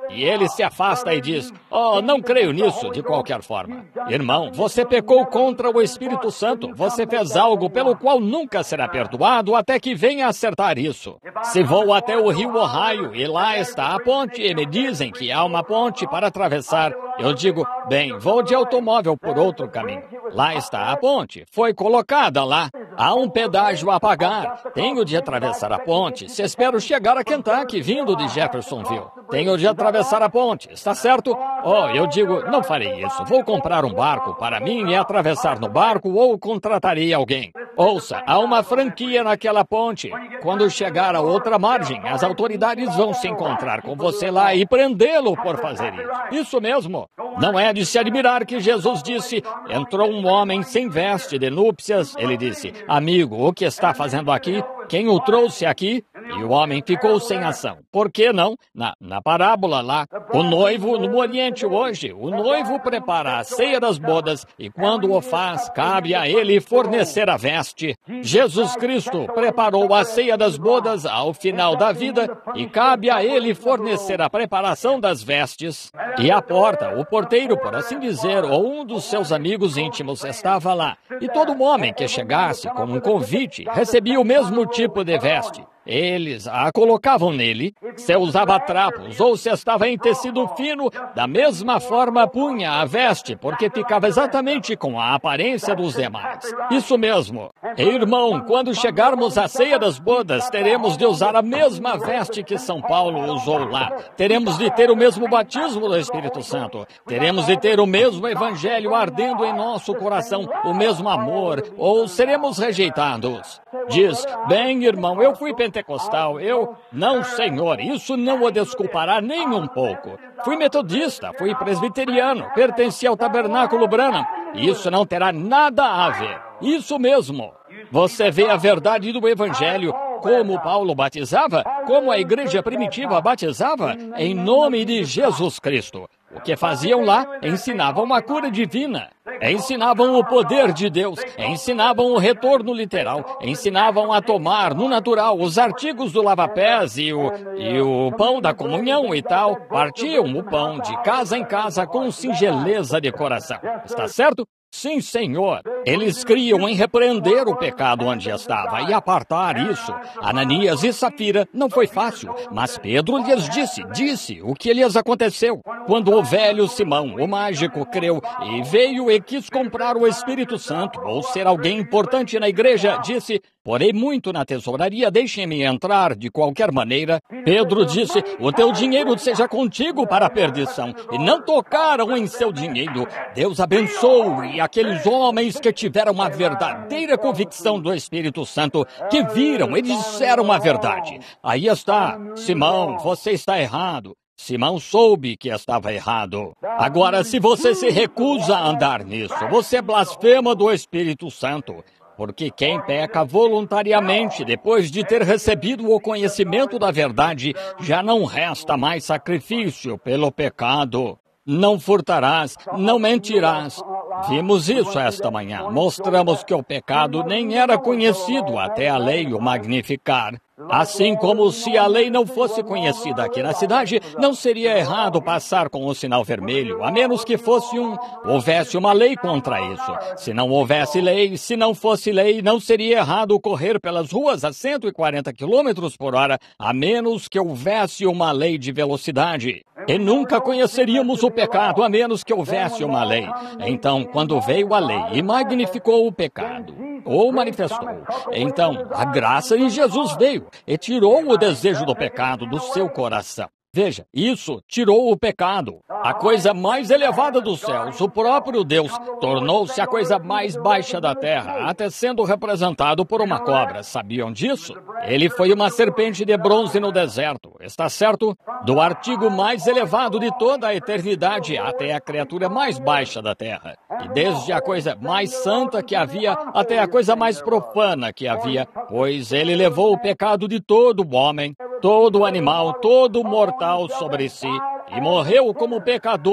e ele se afasta e diz: oh, não creio nisso de qualquer forma. Irmão, você pecou contra o Espírito Santo. Você fez algo pelo qual nunca será perdoado até que venha acertar isso. Se vou até o rio Ohio e lá está a ponte e me dizem que há uma ponte para atravessar, eu digo, bem, vou de automóvel por outro caminho. Lá está a ponte. Foi colocada lá. Há um pedágio a pagar. Tenho de atravessar a ponte se espero chegar a Kentucky vindo de Jeffersonville. Tenho de atravessar a ponte. Está certo? Oh, eu digo, não farei isso. Vou comprar um barco para mim e atravessar no barco ou contratarei alguém. Ouça, há uma franquia naquela ponte. Quando chegar a outra margem, as autoridades vão se encontrar com você lá e prendê-lo por fazer isso. Isso mesmo. Não é de se admirar que Jesus disse, entrou um homem sem veste de núpcias. Ele disse, amigo, o que está fazendo aqui? Quem o trouxe aqui? E o homem ficou sem ação. Por que não? Na, na parábola lá, o noivo no Oriente hoje, o noivo prepara a ceia das bodas e quando o faz, cabe a ele fornecer a veste. Jesus Cristo preparou a ceia das bodas ao final da vida e cabe a ele fornecer a preparação das vestes. E a porta, o porteiro, por assim dizer, ou um dos seus amigos íntimos estava lá. E todo homem que chegasse com um convite recebia o mesmo tipo de veste. Eles a colocavam nele, se usava trapos ou se estava em tecido fino, da mesma forma punha a veste, porque ficava exatamente com a aparência dos demais. Isso mesmo. Irmão, quando chegarmos à ceia das bodas, teremos de usar a mesma veste que São Paulo usou lá. Teremos de ter o mesmo batismo do Espírito Santo. Teremos de ter o mesmo evangelho ardendo em nosso coração, o mesmo amor, ou seremos rejeitados. Diz, bem, irmão, eu fui pentecostal, eu... Não, senhor, isso não o desculpará nem um pouco. Fui metodista, fui presbiteriano, pertenci ao tabernáculo Branham. Isso não terá nada a ver. Isso mesmo. Você vê a verdade do evangelho, como Paulo batizava, como a igreja primitiva batizava, em nome de Jesus Cristo. O que faziam lá? Ensinavam a cura divina, ensinavam o poder de Deus, ensinavam o retorno literal, ensinavam a tomar no natural os artigos do lava-pés e o, e o pão da comunhão e tal. Partiam o pão de casa em casa com singeleza de coração. Está certo? Sim, senhor. Eles criam em repreender o pecado onde estava e apartar isso. Ananias e Safira não foi fácil, mas Pedro lhes disse, disse o que lhes aconteceu. Quando o velho Simão, o mágico, creu e veio e quis comprar o Espírito Santo ou ser alguém importante na igreja, disse, porei muito na tesouraria, deixem-me entrar de qualquer maneira. Pedro disse, o teu dinheiro seja contigo para a perdição. E não tocaram em seu dinheiro. Deus abençoe aqueles homens que tiveram uma verdadeira convicção do Espírito Santo, que viram e disseram a verdade. Aí está, Simão, você está errado. Simão soube que estava errado. Agora, se você se recusa a andar nisso, você blasfema do Espírito Santo. Porque quem peca voluntariamente, depois de ter recebido o conhecimento da verdade, já não resta mais sacrifício pelo pecado. Não furtarás, não mentirás. Vimos isso esta manhã. Mostramos que o pecado nem era conhecido até a lei o magnificar. Assim como se a lei não fosse conhecida aqui na cidade, não seria errado passar com o sinal vermelho, a menos que fosse um, houvesse uma lei contra isso. Se não houvesse lei, se não fosse lei, não seria errado correr pelas ruas a cento e quarenta quilômetros por hora, a menos que houvesse uma lei de velocidade. E nunca conheceríamos o pecado, a menos que houvesse uma lei. Então, quando veio a lei e magnificou o pecado, ou manifestou, então a graça em Jesus veio e tirou o desejo do pecado do seu coração. Veja, isso tirou o pecado. A coisa mais elevada dos céus, o próprio Deus, tornou-se a coisa mais baixa da terra, até sendo representado por uma cobra. Sabiam disso? Ele foi uma serpente de bronze no deserto, está certo? Do artigo mais elevado de toda a eternidade até a criatura mais baixa da terra. E desde a coisa mais santa que havia até a coisa mais profana que havia, pois ele levou o pecado de todo o homem, todo animal, todo mortal sobre si, e morreu como pecador,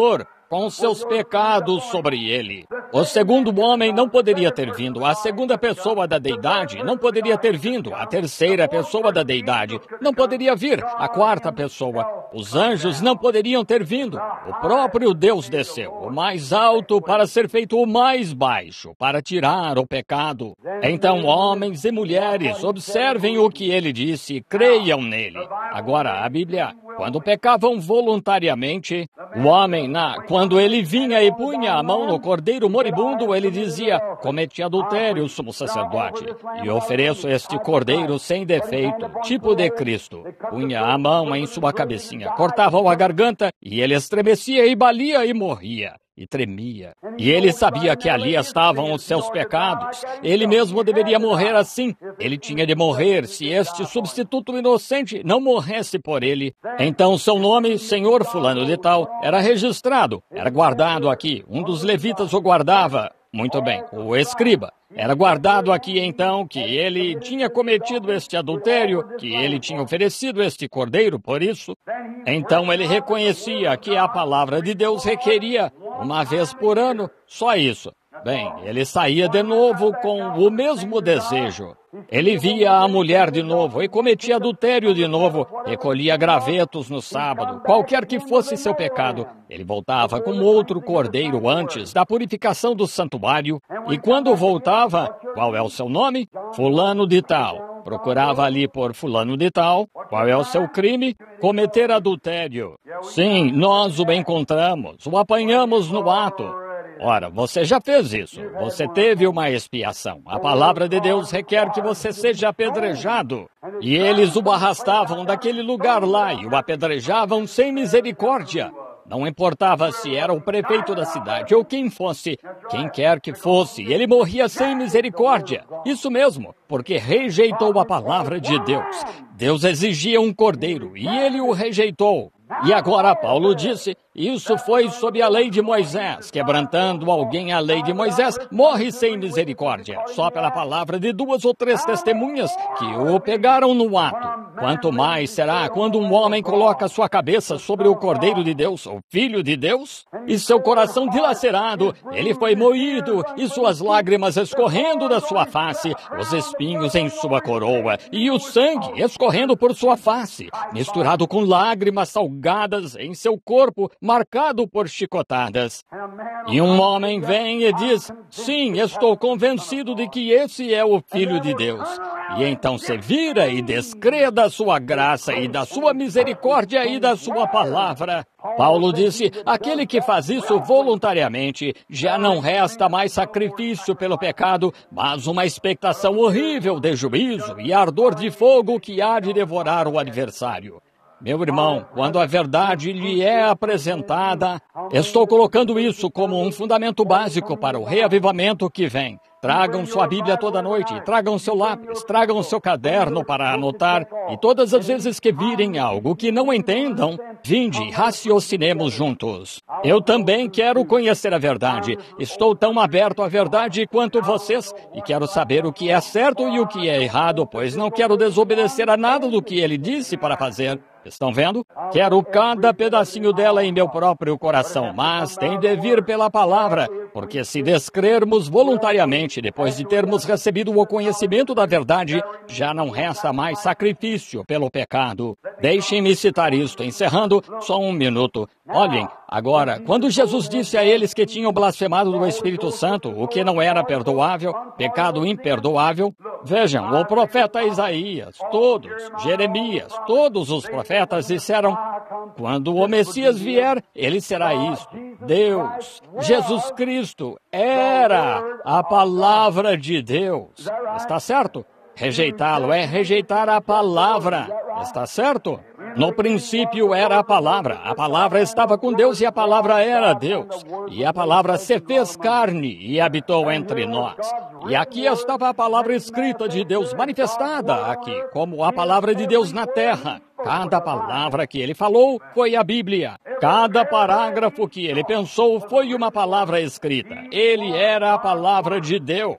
com seus pecados sobre ele. O segundo homem não poderia ter vindo, a segunda pessoa da deidade não poderia ter vindo, a terceira pessoa da deidade não poderia vir, a quarta pessoa. Os anjos não poderiam ter vindo. O próprio Deus desceu, o mais alto para ser feito o mais baixo, para tirar o pecado. Então, homens e mulheres, observem o que ele disse, creiam nele. Agora, a Bíblia, quando pecavam voluntariamente, o homem, na, quando ele vinha e punha a mão no cordeiro moribundo, ele dizia, cometi adultério, sumo sacerdote, e ofereço este cordeiro sem defeito, tipo de Cristo. Punha a mão em sua cabecinha, cortava a garganta, e ele estremecia e balia e morria. E tremia. E ele sabia que ali estavam os seus pecados. Ele mesmo deveria morrer assim. Ele tinha de morrer se este substituto inocente não morresse por ele. Então seu nome, Senhor Fulano de Tal, era registrado, era guardado aqui. Um dos levitas o guardava. Muito bem, o escriba. Era guardado aqui então que ele tinha cometido este adultério, que ele tinha oferecido este cordeiro por isso. Então ele reconhecia que a palavra de Deus requeria, uma vez por ano, só isso. Bem, ele saía de novo com o mesmo desejo. Ele via a mulher de novo e cometia adultério de novo, recolhia gravetos no sábado, qualquer que fosse seu pecado. Ele voltava com outro cordeiro antes da purificação do santuário, e quando voltava, qual é o seu nome? Fulano de Tal. Procurava ali por fulano de tal. Qual é o seu crime? Cometer adultério. Sim, nós o encontramos, o apanhamos no ato. Ora, você já fez isso. Você teve uma expiação. A palavra de Deus requer que você seja apedrejado. E eles o arrastavam daquele lugar lá e o apedrejavam sem misericórdia. Não importava se era o prefeito da cidade ou quem fosse, quem quer que fosse, ele morria sem misericórdia. Isso mesmo, porque rejeitou a palavra de Deus. Deus exigia um cordeiro e ele o rejeitou. E agora Paulo disse, isso foi sob a lei de Moisés. Quebrantando alguém a lei de Moisés, morre sem misericórdia, só pela palavra de duas ou três testemunhas que o pegaram no ato. Quanto mais será quando um homem coloca sua cabeça sobre o Cordeiro de Deus, o Filho de Deus, e seu coração dilacerado, ele foi moído, e suas lágrimas escorrendo da sua face, os espinhos em sua coroa, e o sangue escorrendo por sua face, misturado com lágrimas salgadas em seu corpo, marcado por chicotadas. E um homem vem e diz, sim, estou convencido de que esse é o Filho de Deus. E então se vira e descrê da sua graça e da sua misericórdia e da sua palavra. Paulo disse, aquele que faz isso voluntariamente, já não resta mais sacrifício pelo pecado, mas uma expectação horrível de juízo e ardor de fogo que há de devorar o adversário. Meu irmão, quando a verdade lhe é apresentada, estou colocando isso como um fundamento básico para o reavivamento que vem. Tragam sua Bíblia toda noite, tragam seu lápis, tragam seu caderno para anotar, e todas as vezes que virem algo que não entendam, vinde e raciocinemos juntos. Eu também quero conhecer a verdade. Estou tão aberto à verdade quanto vocês, e quero saber o que é certo e o que é errado, pois não quero desobedecer a nada do que ele disse para fazer. Estão vendo? Quero cada pedacinho dela em meu próprio coração, mas tem de vir pela palavra, porque se descrermos voluntariamente, depois de termos recebido o conhecimento da verdade, já não resta mais sacrifício pelo pecado. Deixem-me citar isto, encerrando só um minuto. Olhem, agora, quando Jesus disse a eles que tinham blasfemado do Espírito Santo, o que não era perdoável, pecado imperdoável, vejam, o profeta Isaías, todos, Jeremias, todos os profetas disseram, quando o Messias vier, ele será isto. Deus, Jesus Cristo, era a palavra de Deus. Está certo? Rejeitá-lo é rejeitar a palavra. Está certo? No princípio era a palavra. A palavra estava com Deus e a palavra era Deus. E a palavra se fez carne e habitou entre nós. E aqui estava a palavra escrita de Deus manifestada aqui, como a palavra de Deus na terra. Cada palavra que ele falou foi a Bíblia. Cada parágrafo que ele pensou foi uma palavra escrita. Ele era a palavra de Deus.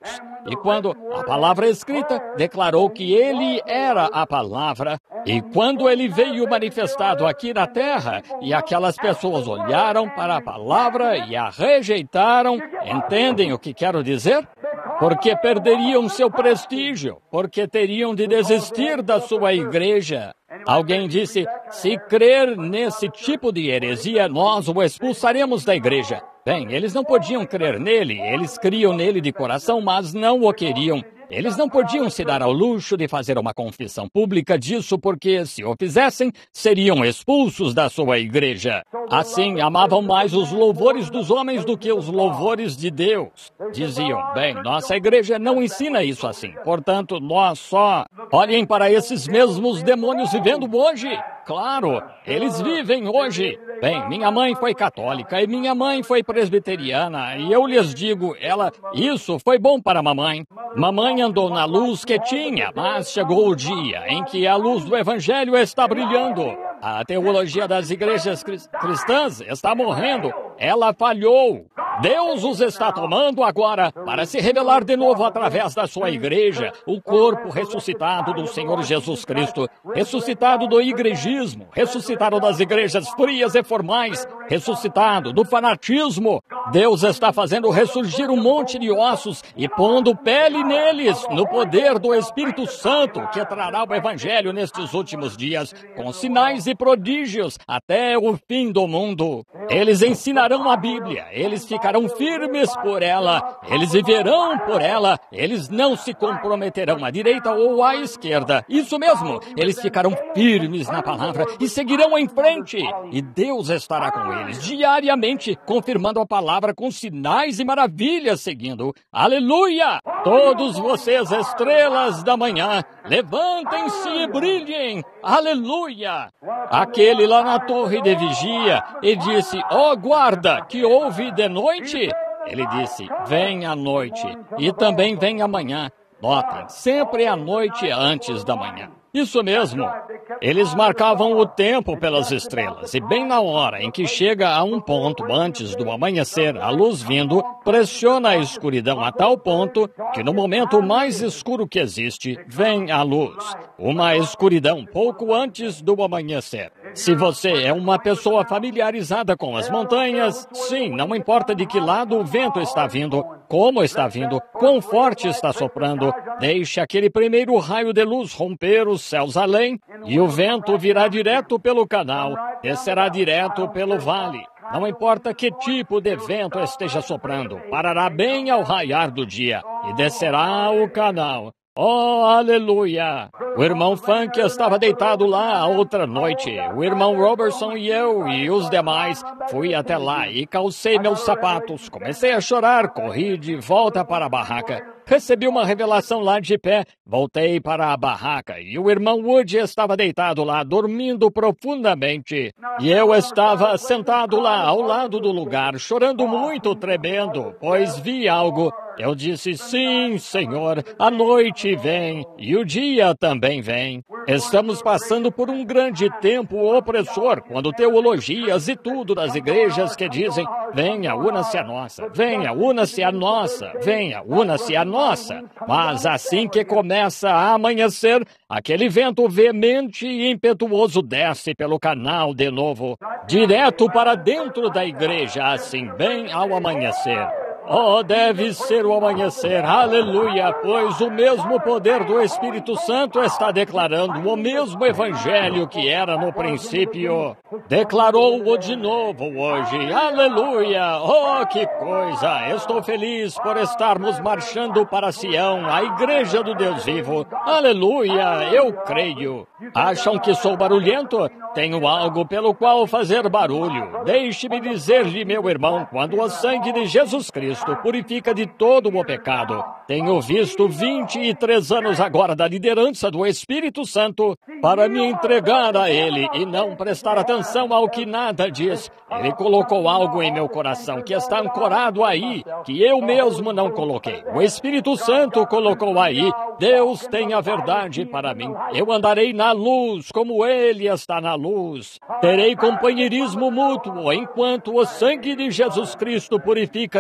E quando a palavra escrita declarou que ele era a palavra, e quando ele veio manifestado aqui na terra, e aquelas pessoas olharam para a palavra e a rejeitaram, entendem o que quero dizer? Porque perderiam seu prestígio, porque teriam de desistir da sua igreja. Alguém disse, se crer nesse tipo de heresia, nós o expulsaremos da igreja. Bem, eles não podiam crer nele, eles criam nele de coração, mas não o queriam. Eles não podiam se dar ao luxo de fazer uma confissão pública disso, porque, se o fizessem, seriam expulsos da sua igreja. Assim, amavam mais os louvores dos homens do que os louvores de Deus. Diziam, bem, nossa igreja não ensina isso assim, portanto, nós só... Olhem para esses mesmos demônios vivendo hoje. Claro, eles vivem hoje. Bem, minha mãe foi católica e minha mãe foi presbiteriana, e eu lhes digo, ela, isso foi bom para mamãe. Mamãe andou na luz que tinha, mas chegou o dia em que a luz do Evangelho está brilhando. A teologia das igrejas cri- cristãs está morrendo. Ela falhou. Deus os está tomando agora para se revelar de novo através da sua igreja, o corpo ressuscitado do Senhor Jesus Cristo, ressuscitado do igrejismo, ressuscitado das igrejas frias e formais, ressuscitado do fanatismo. Deus está fazendo ressurgir um monte de ossos e pondo pele neles, no poder do Espírito Santo, que trará o Evangelho nestes últimos dias, com sinais e prodígios até o fim do mundo. Eles ensinarão a Bíblia, eles ficarão firmes por ela, eles viverão por ela, eles não se comprometerão à direita ou à esquerda. Isso mesmo, eles ficarão firmes na palavra e seguirão em frente. E Deus estará com eles diariamente, confirmando a palavra com sinais e maravilhas seguindo. Aleluia! Todos vocês, estrelas da manhã, levantem-se e brilhem. Aleluia! Aquele lá na torre de vigia e disse, ó oh, guarda, que houve de noite? Ele disse, vem à noite e também vem amanhã. Notem, sempre à noite antes da manhã. Isso mesmo. Eles marcavam o tempo pelas estrelas, e bem na hora em que chega a um ponto antes do amanhecer, a luz vindo, pressiona a escuridão a tal ponto que no momento mais escuro que existe, vem a luz. Uma escuridão pouco antes do amanhecer. Se você é uma pessoa familiarizada com as montanhas, sim, não importa de que lado o vento está vindo, como está vindo, quão forte está soprando, deixe aquele primeiro raio de luz romper os céus além, e o vento virá direto pelo canal, descerá direto pelo vale. Não importa que tipo de vento esteja soprando, parará bem ao raiar do dia e descerá o canal. Oh, aleluia! O irmão Funk estava deitado lá a outra noite. O irmão Robertson e eu e os demais fui até lá e calcei meus sapatos. Comecei a chorar, corri de volta para a barraca. Recebi uma revelação lá de pé, voltei para a barraca e o irmão Wood estava deitado lá, dormindo profundamente. E eu estava sentado lá, ao lado do lugar, chorando muito, tremendo, pois vi algo. Eu disse, sim, Senhor, a noite vem e o dia também vem. Estamos passando por um grande tempo opressor, quando teologias e tudo das igrejas que dizem, venha, una-se a nossa, venha, una-se a nossa, venha, una-se a nossa. Mas assim que começa a amanhecer, aquele vento veemente e impetuoso desce pelo canal de novo, direto para dentro da igreja, assim bem ao amanhecer. Oh, deve ser o amanhecer, aleluia, pois o mesmo poder do Espírito Santo está declarando o mesmo evangelho que era no princípio. Declarou-o de novo hoje, aleluia, oh, que coisa, estou feliz por estarmos marchando para Sião, a igreja do Deus vivo, aleluia, eu creio. Acham que sou barulhento? Tenho algo pelo qual fazer barulho. Deixe-me dizer-lhe, meu irmão, quando o sangue de Jesus Cristo purifica de todo o pecado. Tenho visto vinte e três anos agora da liderança do Espírito Santo para me entregar a Ele e não prestar atenção ao que nada diz. Ele colocou algo em meu coração que está ancorado aí, que eu mesmo não coloquei. O Espírito Santo colocou aí. Deus tem a verdade para mim. Eu andarei na luz como Ele está na luz. Terei companheirismo mútuo enquanto o sangue de Jesus Cristo purifica de todo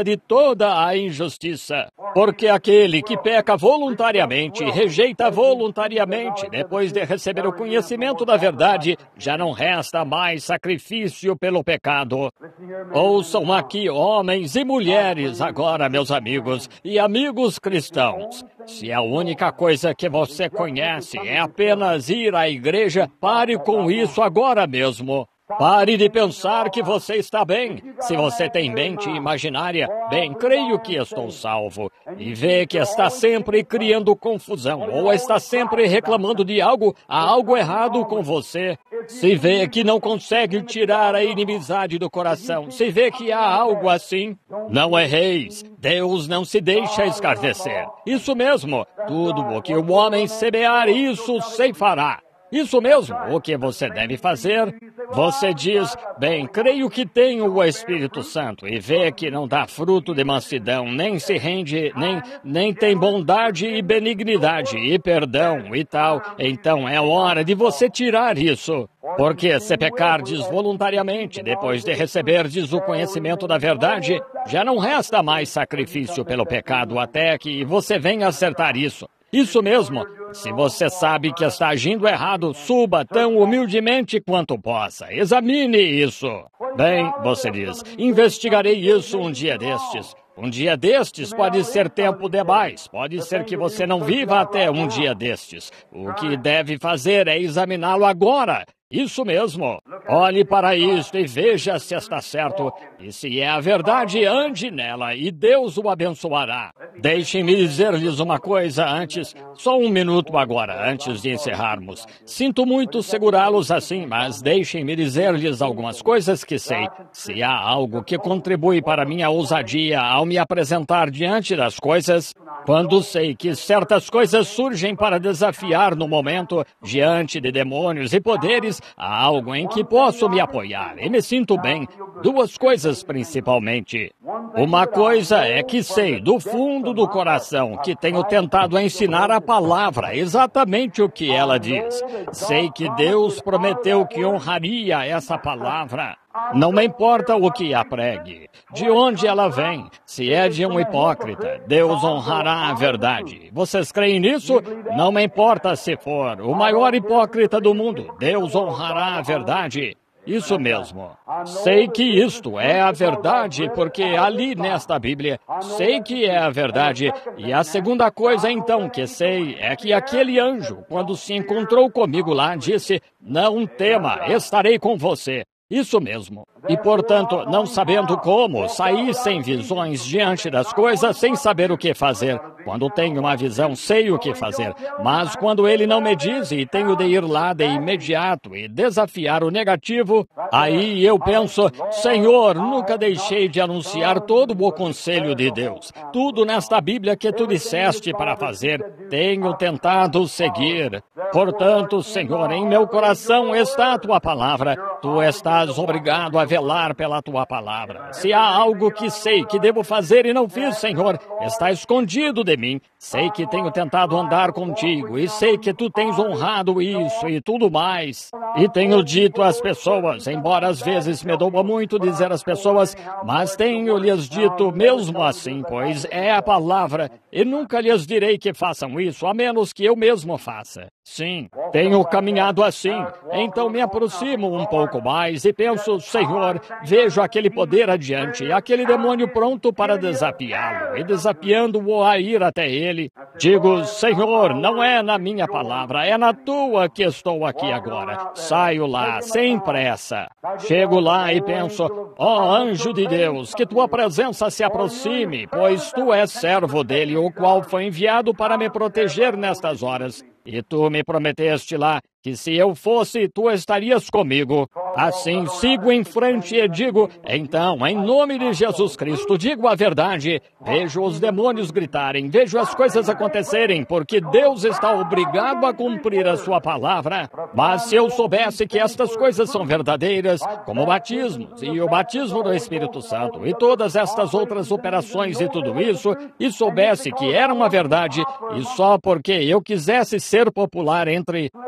toda a injustiça. Porque aquele que peca voluntariamente, rejeita voluntariamente, depois de receber o conhecimento da verdade, já não resta mais sacrifício pelo pecado. Ouçam aqui, homens e mulheres, agora, meus amigos, e amigos cristãos. Se a única coisa que você conhece é apenas ir à igreja, pare com isso agora mesmo. Pare de pensar que você está bem. Se você tem mente imaginária, bem, creio que estou salvo. E vê que está sempre criando confusão, ou está sempre reclamando de algo, há algo errado com você. Se vê que não consegue tirar a inimizade do coração, se vê que há algo assim, não erreis. Deus não se deixa escarnecer. Isso mesmo, tudo o que o homem semear, isso ceifará. Isso mesmo, o que você deve fazer? Você diz, bem, creio que tenho o Espírito Santo, e vê que não dá fruto de mansidão, nem se rende, nem, nem tem bondade e benignidade e perdão e tal. Então é hora de você tirar isso. Porque se pecardes voluntariamente, depois de receberdes o conhecimento da verdade, já não resta mais sacrifício pelo pecado até que você venha acertar isso. Isso mesmo. Se você sabe que está agindo errado, suba tão humildemente quanto possa. Examine isso. Bem, você diz, investigarei isso um dia destes. Um dia destes pode ser tempo demais. Pode ser que você não viva até um dia destes. O que deve fazer é examiná-lo agora. Isso mesmo. Olhe para isto e veja se está certo. E se é a verdade, ande nela e Deus o abençoará. Deixem-me dizer-lhes uma coisa antes, só um minuto agora, antes de encerrarmos. Sinto muito segurá-los assim, mas deixem-me dizer-lhes algumas coisas que sei. Se há algo que contribui para minha ousadia ao me apresentar diante das coisas, quando sei que certas coisas surgem para desafiar no momento, diante de demônios e poderes, há algo em que posso me apoiar e me sinto bem. Duas coisas principalmente. Uma coisa é que sei do fundo do coração que tenho tentado ensinar a palavra, exatamente o que ela diz. Sei que Deus prometeu que honraria essa palavra. Não me importa o que a pregue, de onde ela vem, se é de um hipócrita, Deus honrará a verdade. Vocês creem nisso? Não me importa se for o maior hipócrita do mundo, Deus honrará a verdade. Isso mesmo. Sei que isto é a verdade, porque ali nesta Bíblia, sei que é a verdade. E a segunda coisa, então, que sei, é que aquele anjo, quando se encontrou comigo lá, disse, não tema, estarei com você. Isso mesmo. E, portanto, não sabendo como, saí sem visões diante das coisas, sem saber o que fazer. Quando tenho uma visão, sei o que fazer. Mas quando ele não me diz e tenho de ir lá de imediato e desafiar o negativo, aí eu penso, Senhor, nunca deixei de anunciar todo o conselho de Deus. Tudo nesta Bíblia que tu disseste para fazer, tenho tentado seguir. Portanto, Senhor, em meu coração está a tua palavra. Tu estás obrigado a velar pela tua palavra. Se há algo que sei que devo fazer e não fiz, Senhor, está escondido de mim. Sei que tenho tentado andar contigo e sei que tu tens honrado isso e tudo mais. E tenho dito às pessoas, embora às vezes me doa muito dizer às pessoas, mas tenho-lhes dito mesmo assim, pois é a palavra, e nunca lhes direi que façam isso, a menos que eu mesmo faça. Sim, tenho caminhado assim, então me aproximo um pouco mais e penso, Senhor, vejo aquele poder adiante, aquele demônio pronto para desafiá-lo, e desafiando-o a ir até ele, digo, Senhor, não é na minha palavra, é na tua que estou aqui agora. Saio lá, sem pressa. Chego lá e penso, ó oh, anjo de Deus, que tua presença se aproxime, pois tu és servo dele, o qual foi enviado para me proteger nestas horas. E tu me prometeste lá que se eu fosse, tu estarias comigo. Assim, sigo em frente e digo, então, em nome de Jesus Cristo, digo a verdade. Vejo os demônios gritarem, vejo as coisas acontecerem, porque Deus está obrigado a cumprir a sua palavra. Mas se eu soubesse que estas coisas são verdadeiras, como o batismo, e o batismo do Espírito Santo, e todas estas outras operações e tudo isso, e soubesse que era uma verdade, e só porque eu quisesse ser popular entre e deixar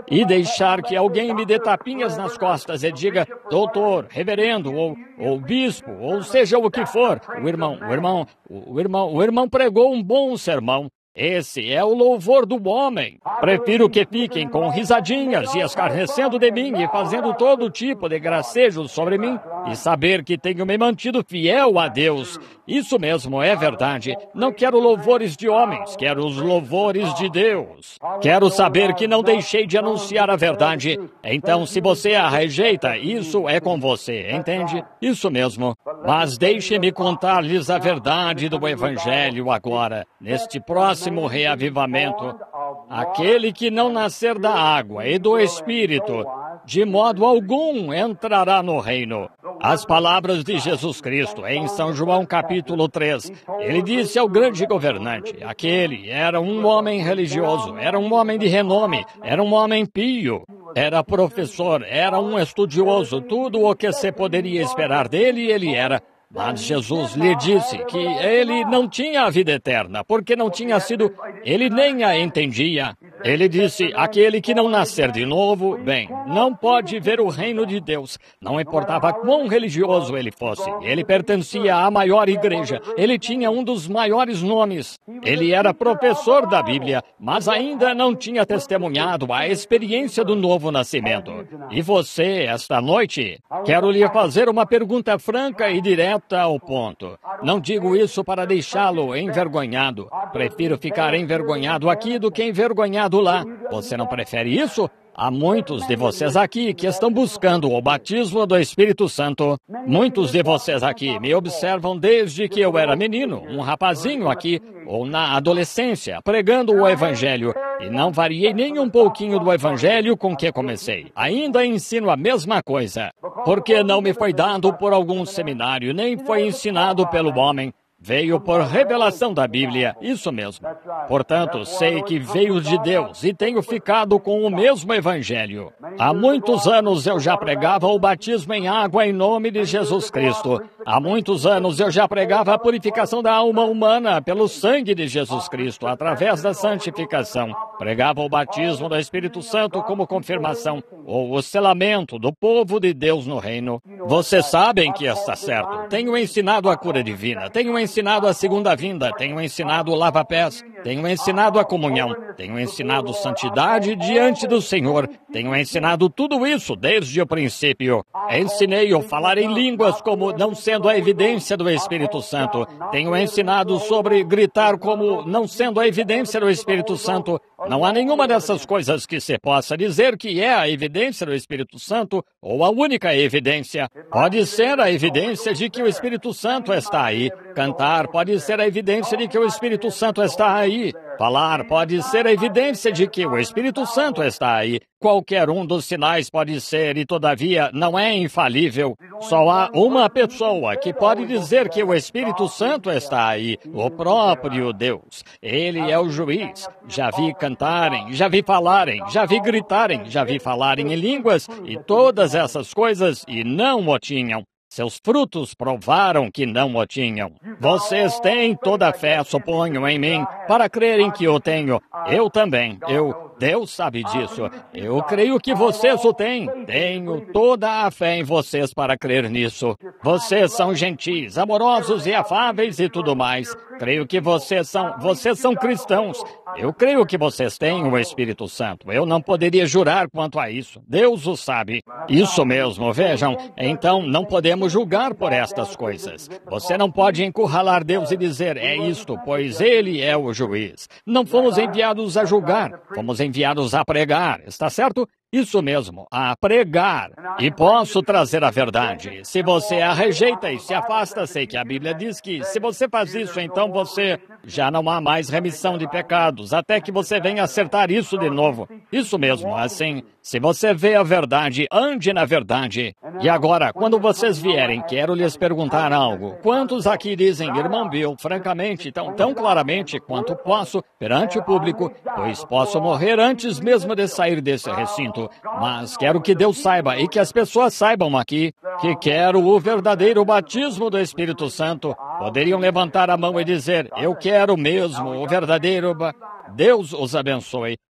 deixar que alguém me dê tapinhas nas costas e diga, doutor, reverendo, ou, ou bispo, ou seja o que for. O irmão, o irmão, o irmão, o irmão pregou um bom sermão. Esse é o louvor do homem. Prefiro que fiquem com risadinhas e escarnecendo de mim e fazendo todo tipo de gracejos sobre mim e saber que tenho me mantido fiel a Deus. Isso mesmo, é verdade. Não quero louvores de homens, quero os louvores de Deus. Quero saber que não deixei de anunciar a verdade. Então, se você a rejeita, isso é com você, entende? Isso mesmo. Mas deixe-me contar-lhes a verdade do Evangelho agora, neste próximo reavivamento. Aquele que não nascer da água e do Espírito, de modo algum entrará no reino. As palavras de Jesus Cristo em São João capítulo três. Ele disse ao grande governante, aquele era um homem religioso, era um homem de renome, era um homem pio, era professor, era um estudioso, tudo o que se poderia esperar dele, ele era. Mas Jesus lhe disse que ele não tinha a vida eterna, porque não tinha sido, ele nem a entendia. Ele disse, aquele que não nascer de novo, bem, não pode ver o reino de Deus. Não importava quão religioso ele fosse, ele pertencia à maior igreja, ele tinha um dos maiores nomes. Ele era professor da Bíblia, mas ainda não tinha testemunhado a experiência do novo nascimento. E você, esta noite, quero lhe fazer uma pergunta franca e direta ao ponto. Não digo isso para deixá-lo envergonhado. Prefiro ficar envergonhado aqui do que envergonhado lá. Você não prefere isso? Há muitos de vocês aqui que estão buscando o batismo do Espírito Santo. Muitos de vocês aqui me observam desde que eu era menino, um rapazinho aqui, ou na adolescência, pregando o Evangelho. E não variei nem um pouquinho do Evangelho com que comecei. Ainda ensino a mesma coisa. Porque não me foi dado por algum seminário, nem foi ensinado pelo homem. Veio por revelação da Bíblia, isso mesmo. Portanto, sei que veio de Deus e tenho ficado com o mesmo Evangelho. Há muitos anos eu já pregava o batismo em água em nome de Jesus Cristo. Há muitos anos eu já pregava a purificação da alma humana pelo sangue de Jesus Cristo, através da santificação. Pregava o batismo do Espírito Santo como confirmação, ou o selamento do povo de Deus no reino. Vocês sabem que está certo. Tenho ensinado a cura divina, tenho ensinado ensinado a segunda vinda, tenho ensinado o lava-pés, tenho ensinado a comunhão, tenho ensinado santidade diante do Senhor, tenho ensinado tudo isso desde o princípio. Ensinei o falar em línguas como não sendo a evidência do Espírito Santo. Tenho ensinado sobre gritar como não sendo a evidência do Espírito Santo. Não há nenhuma dessas coisas que se possa dizer que é a evidência do Espírito Santo ou a única evidência. Pode ser a evidência de que o Espírito Santo está aí. Cantar pode ser a evidência de que o Espírito Santo está aí. Falar pode ser a evidência de que o Espírito Santo está aí. Qualquer um dos sinais pode ser e, todavia, não é infalível. Só há uma pessoa que pode dizer que o Espírito Santo está aí, o próprio Deus. Ele é o juiz. Já vi cantarem, já vi falarem, já vi gritarem, já vi falarem em línguas e todas essas coisas e não o tinham. Seus frutos provaram que não o tinham. Vocês têm toda a fé, suponho, em mim, para crerem que eu tenho. Eu também. Eu, Deus sabe disso. Eu creio que vocês o têm. Tenho toda a fé em vocês para crer nisso. Vocês são gentis, amorosos e afáveis e tudo mais. Creio que vocês são, vocês são cristãos. Eu creio que vocês têm o Espírito Santo. Eu não poderia jurar quanto a isso. Deus o sabe. Isso mesmo, vejam. Então, não podemos julgar por estas coisas. Você não pode encurralar Deus e dizer, é isto, pois Ele é o juiz. Não fomos enviados a julgar, fomos enviados a pregar. Está certo? Isso mesmo, a pregar. E posso trazer a verdade. Se você a rejeita e se afasta, sei que a Bíblia diz que se você faz isso, então você já não há mais remissão de pecados, até que você venha acertar isso de novo. Isso mesmo, assim, se você vê a verdade, ande na verdade. E agora, quando vocês vierem, quero lhes perguntar algo. Quantos aqui dizem, irmão Bill, francamente, tão, tão claramente quanto posso, perante o público, pois posso morrer antes mesmo de sair desse recinto. Mas quero que Deus saiba e que as pessoas saibam aqui que quero o verdadeiro batismo do Espírito Santo. Poderiam levantar a mão e dizer, eu quero mesmo o verdadeiro ba... Deus os abençoe.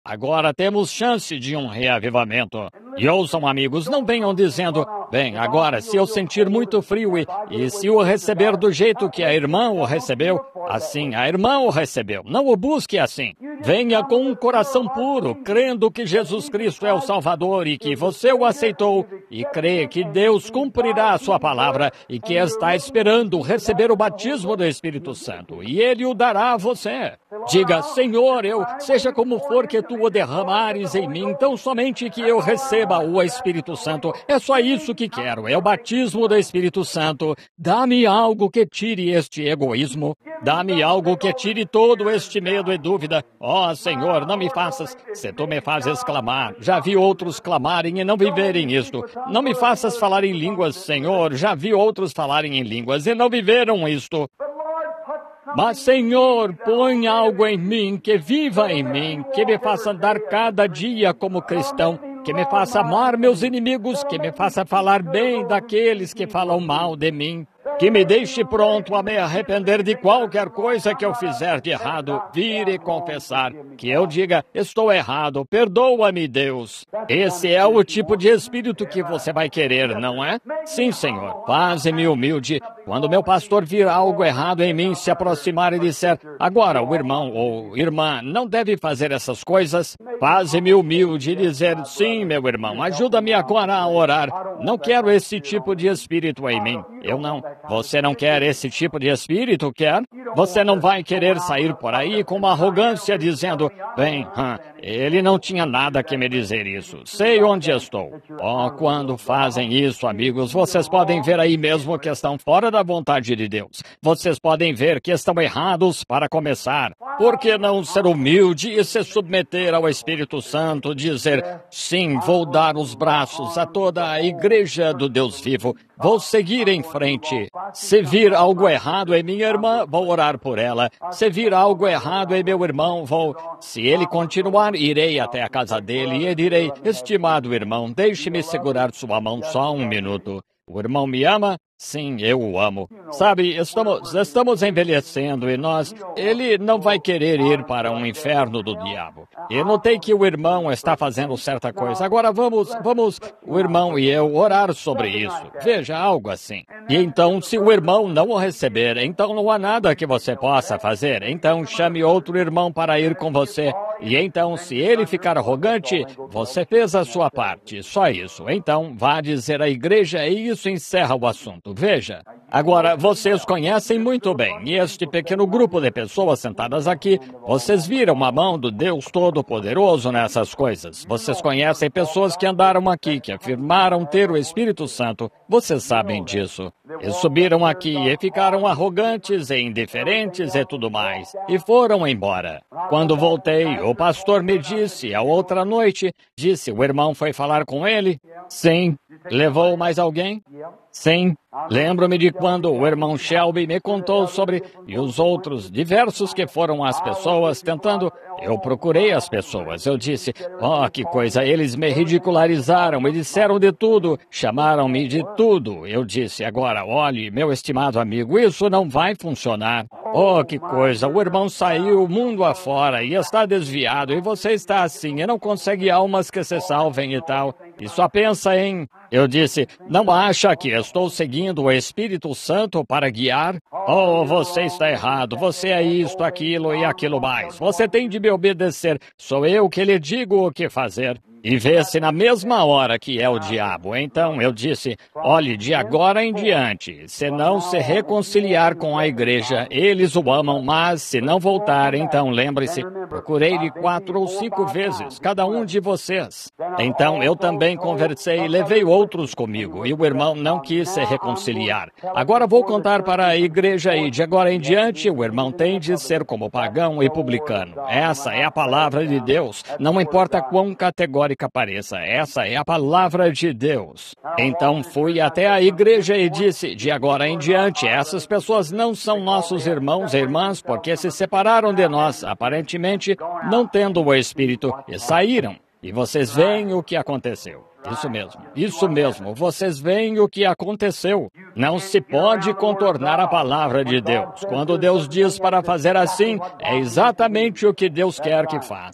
Agora temos chance de um reavivamento. E ouçam, amigos, não venham dizendo, bem, agora, se eu sentir muito frio e, e se o receber do jeito que a irmã o recebeu, assim, a irmã o recebeu. Não o busque assim. Venha com um coração puro, crendo que Jesus Cristo é o Salvador e que você o aceitou, e crê que Deus cumprirá a sua palavra e que está esperando receber o batismo do Espírito Santo, e Ele o dará a você. Diga, Senhor, eu, seja como for que tu o derramares em mim, tão somente que eu receba o Espírito Santo. É só isso que quero, é o batismo do Espírito Santo. Dá-me algo que tire este egoísmo. Dá-me algo que tire todo este medo e dúvida. Ó, oh, Senhor, não me faças, se tu me fazes clamar. Já vi outros clamarem e não viverem isto. Não me faças falar em línguas, Senhor. Já vi outros falarem em línguas e não viveram isto. Mas, Senhor, põe algo em mim, que viva em mim, que me faça andar cada dia como cristão, que me faça amar meus inimigos, que me faça falar bem daqueles que falam mal de mim, que me deixe pronto a me arrepender de qualquer coisa que eu fizer de errado, vir e confessar, que eu diga, estou errado, perdoa-me, Deus. Esse é o tipo de espírito que você vai querer, não é? Sim, Senhor, faze-me humilde. Quando meu pastor vir algo errado em mim, se aproximar e disser, agora o irmão ou irmã não deve fazer essas coisas, faze-me humilde e dizer, sim, meu irmão, ajuda-me agora a orar. Não quero esse tipo de espírito em mim. Eu não. Você não quer esse tipo de espírito, quer? Você não vai querer sair por aí com uma arrogância dizendo, bem, hum, ele não tinha nada que me dizer isso. Sei onde estou. Oh, quando fazem isso, amigos, vocês podem ver aí mesmo que estão fora da vontade de Deus. Vocês podem ver que estão errados para começar. Por que não ser humilde e se submeter ao Espírito Santo, dizer, sim, vou dar os braços a toda a igreja do Deus vivo. Vou seguir em frente. Se vir algo errado em minha irmã, vou orar por ela. Se vir algo errado em meu irmão, vou... Se ele continuar, irei até a casa dele e direi, estimado irmão, deixe-me segurar sua mão só um minuto. O irmão me ama? Sim, eu o amo. Sabe, estamos, estamos envelhecendo e nós... Ele não vai querer ir para um inferno do diabo. Eu notei que o irmão está fazendo certa coisa. Agora vamos, vamos, o irmão e eu, orar sobre isso. Veja, algo assim. E então, se o irmão não o receber, então não há nada que você possa fazer. Então, chame outro irmão para ir com você. E então, se ele ficar arrogante, você fez a sua parte. Só isso. Então, vá dizer à igreja e isso encerra o assunto. Veja. Agora, vocês conhecem muito bem, e este pequeno grupo de pessoas sentadas aqui, vocês viram a mão do Deus Todo-Poderoso nessas coisas. Vocês conhecem pessoas que andaram aqui, que afirmaram ter o Espírito Santo. Vocês sabem disso. E subiram aqui e ficaram arrogantes e indiferentes e tudo mais. E foram embora. Quando voltei, o pastor me disse, a outra noite, disse, o irmão foi falar com ele? Sim. Levou mais alguém? Sim. Lembro-me de quando o irmão Shelby me contou sobre, e os outros diversos que foram as pessoas tentando, eu procurei as pessoas, eu disse, oh, que coisa, eles me ridicularizaram, me disseram de tudo, chamaram-me de tudo. Eu disse, agora, olhe, meu estimado amigo, isso não vai funcionar. Oh, que coisa, o irmão saiu mundo afora e está desviado, e você está assim, e não consegue almas que se salvem e tal, e só pensa em... Eu disse, não acha que estou seguindo o Espírito Santo para guiar? Oh, você está errado, você é isto, aquilo e aquilo mais. Você tem de me obedecer, sou eu que lhe digo o que fazer. E vê-se na mesma hora que é o diabo. Então eu disse, olhe, de agora em diante, se não se reconciliar com a igreja, eles o amam, mas se não voltar, então lembre-se, procurei-lhe quatro ou cinco vezes, cada um de vocês. Então eu também conversei e levei outros comigo, e o irmão não quis se reconciliar. Agora vou contar para a igreja e de agora em diante, o irmão tem de ser como pagão e publicano. Essa é a palavra de Deus, não importa quão categórico pareça, essa é a palavra de Deus. Então fui até a igreja e disse, de agora em diante, essas pessoas não são nossos irmãos e irmãs, porque se separaram de nós, aparentemente, não tendo o Espírito, e saíram. E vocês veem o que aconteceu. Isso mesmo, isso mesmo, vocês veem o que aconteceu. Não se pode contornar a palavra de Deus. Quando Deus diz para fazer assim, é exatamente o que Deus quer que faça.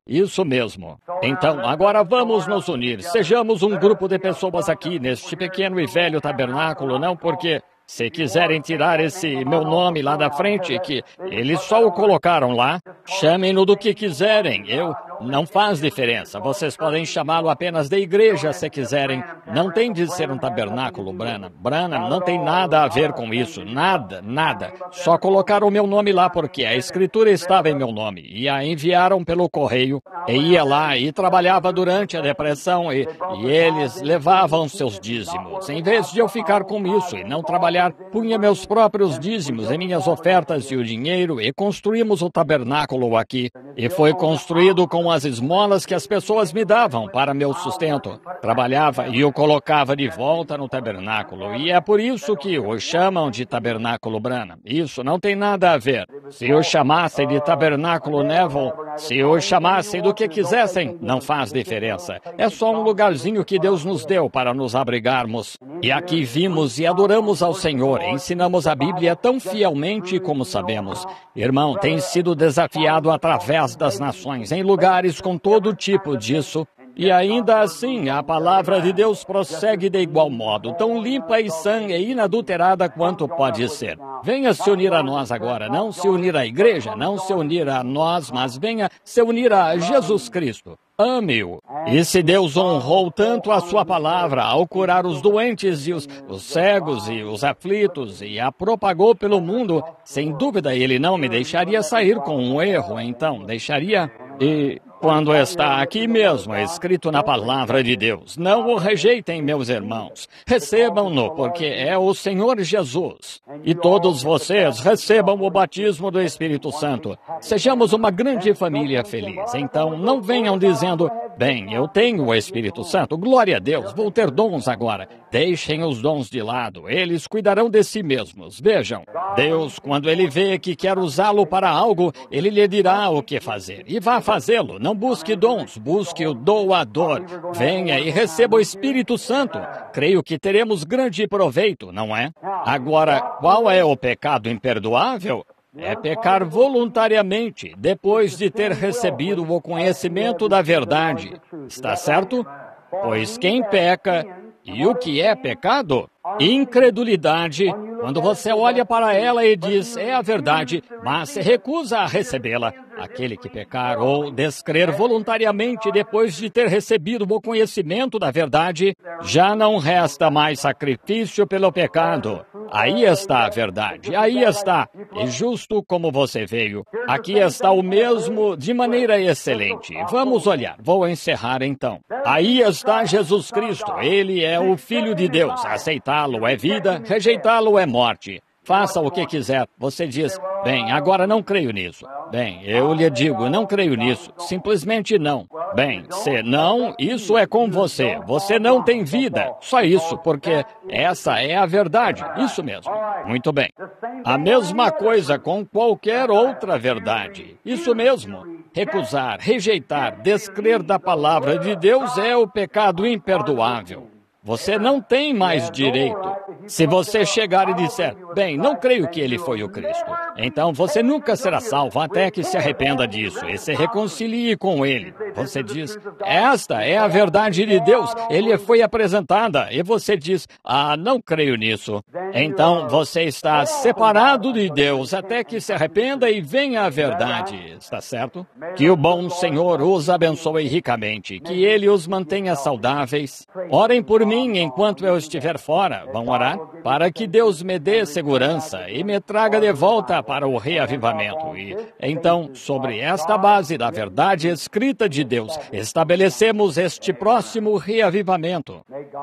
Isso mesmo. Então, agora vamos nos unir. Sejamos um grupo de pessoas aqui neste pequeno e velho tabernáculo, não porque... Se quiserem tirar esse meu nome lá da frente, que eles só o colocaram lá, chamem-no do que quiserem. Eu não faz diferença. Vocês podem chamá-lo apenas de igreja se quiserem. Não tem de ser um tabernáculo, Branham. Branham não tem nada a ver com isso. Nada, nada. Só colocaram o meu nome lá porque a escritura estava em meu nome. E a enviaram pelo correio. E ia lá e trabalhava durante a depressão e, e eles levavam seus dízimos. Em vez de eu ficar com isso e não trabalhar, punha meus próprios dízimos e minhas ofertas e o dinheiro e construímos o tabernáculo aqui. E foi construído com as esmolas que as pessoas me davam para meu sustento. Trabalhava e o colocava de volta no tabernáculo. E é por isso que o chamam de tabernáculo Branham. Isso não tem nada a ver. Se o chamassem de tabernáculo Neville, se o chamassem do que quisessem, não faz diferença. É só um lugarzinho que Deus nos deu para nos abrigarmos. E aqui vimos e adoramos ao Senhor, ensinamos a Bíblia tão fielmente como sabemos. Irmão, tem sido desafiado através das nações, em lugares com todo tipo disso. E ainda assim, a palavra de Deus prossegue de igual modo, tão limpa e sã e inadulterada quanto pode ser. Venha se unir a nós agora, não se unir à igreja, não se unir a nós, mas venha se unir a Jesus Cristo. Ame-o. E se Deus honrou tanto a sua palavra ao curar os doentes e os, os cegos e os aflitos e a propagou pelo mundo, sem dúvida ele não me deixaria sair com um erro, então deixaria... E quando está aqui mesmo, escrito na palavra de Deus, não o rejeitem, meus irmãos. Recebam-no, porque é o Senhor Jesus. E todos vocês recebam o batismo do Espírito Santo. Sejamos uma grande família feliz. Então, não venham dizendo, bem, eu tenho o Espírito Santo, glória a Deus, vou ter dons agora. Deixem os dons de lado, eles cuidarão de si mesmos. Vejam, Deus, quando Ele vê que quer usá-lo para algo, Ele lhe dirá o que fazer. E vá fazê-lo. Não busque dons, busque o doador. Venha e receba o Espírito Santo. Creio que teremos grande proveito, não é? Agora, qual é o pecado imperdoável? É pecar voluntariamente, depois de ter recebido o conhecimento da verdade. Está certo? Pois quem peca... E o que é pecado? Incredulidade, quando você olha para ela e diz, é a verdade, mas se recusa a recebê-la. Aquele que pecar ou descrer voluntariamente depois de ter recebido o conhecimento da verdade, já não resta mais sacrifício pelo pecado. Aí está a verdade, aí está, e justo como você veio. Aqui está o mesmo de maneira excelente. Vamos olhar, vou encerrar então. Aí está Jesus Cristo, Ele é o Filho de Deus. Aceitá-lo é vida, rejeitá-lo é morte. Faça o que quiser. Você diz, bem, agora não creio nisso. Bem, eu lhe digo, não creio nisso. Simplesmente não. Bem, se não, isso é com você. Você não tem vida. Só isso, porque essa é a verdade. Isso mesmo. Muito bem. A mesma coisa com qualquer outra verdade. Isso mesmo. Recusar, rejeitar, descrer da palavra de Deus é o pecado imperdoável. Você não tem mais direito. Se você chegar e disser, bem, não creio que ele foi o Cristo, então você nunca será salvo até que se arrependa disso e se reconcilie com ele. Você diz, esta é a verdade de Deus, ele foi apresentada, e você diz, ah, não creio nisso. Então você está separado de Deus até que se arrependa e venha a verdade, está certo? Que o bom Senhor os abençoe ricamente, que Ele os mantenha saudáveis. Orem por mim enquanto eu estiver fora, vão orar, para que Deus me dê segurança e me traga de volta para o reavivamento. E então, sobre esta base da verdade escrita de Deus, estabelecemos este próximo reavivamento.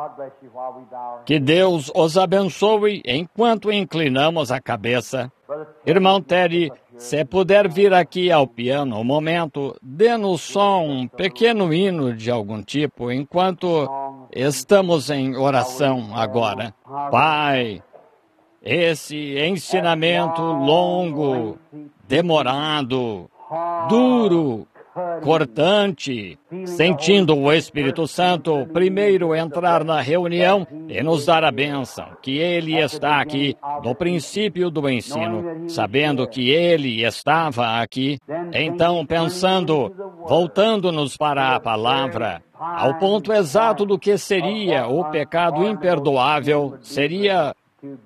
Que Deus os abençoe enquanto inclinamos a cabeça. Irmão Terry, se puder vir aqui ao piano um momento, dê-nos só um pequeno hino de algum tipo, enquanto estamos em oração agora. Pai, esse ensinamento longo, demorado, duro, cortante, sentindo o Espírito Santo primeiro entrar na reunião e nos dar a bênção, que Ele está aqui no princípio do ensino, sabendo que Ele estava aqui, então pensando, voltando-nos para a palavra, ao ponto exato do que seria o pecado imperdoável, seria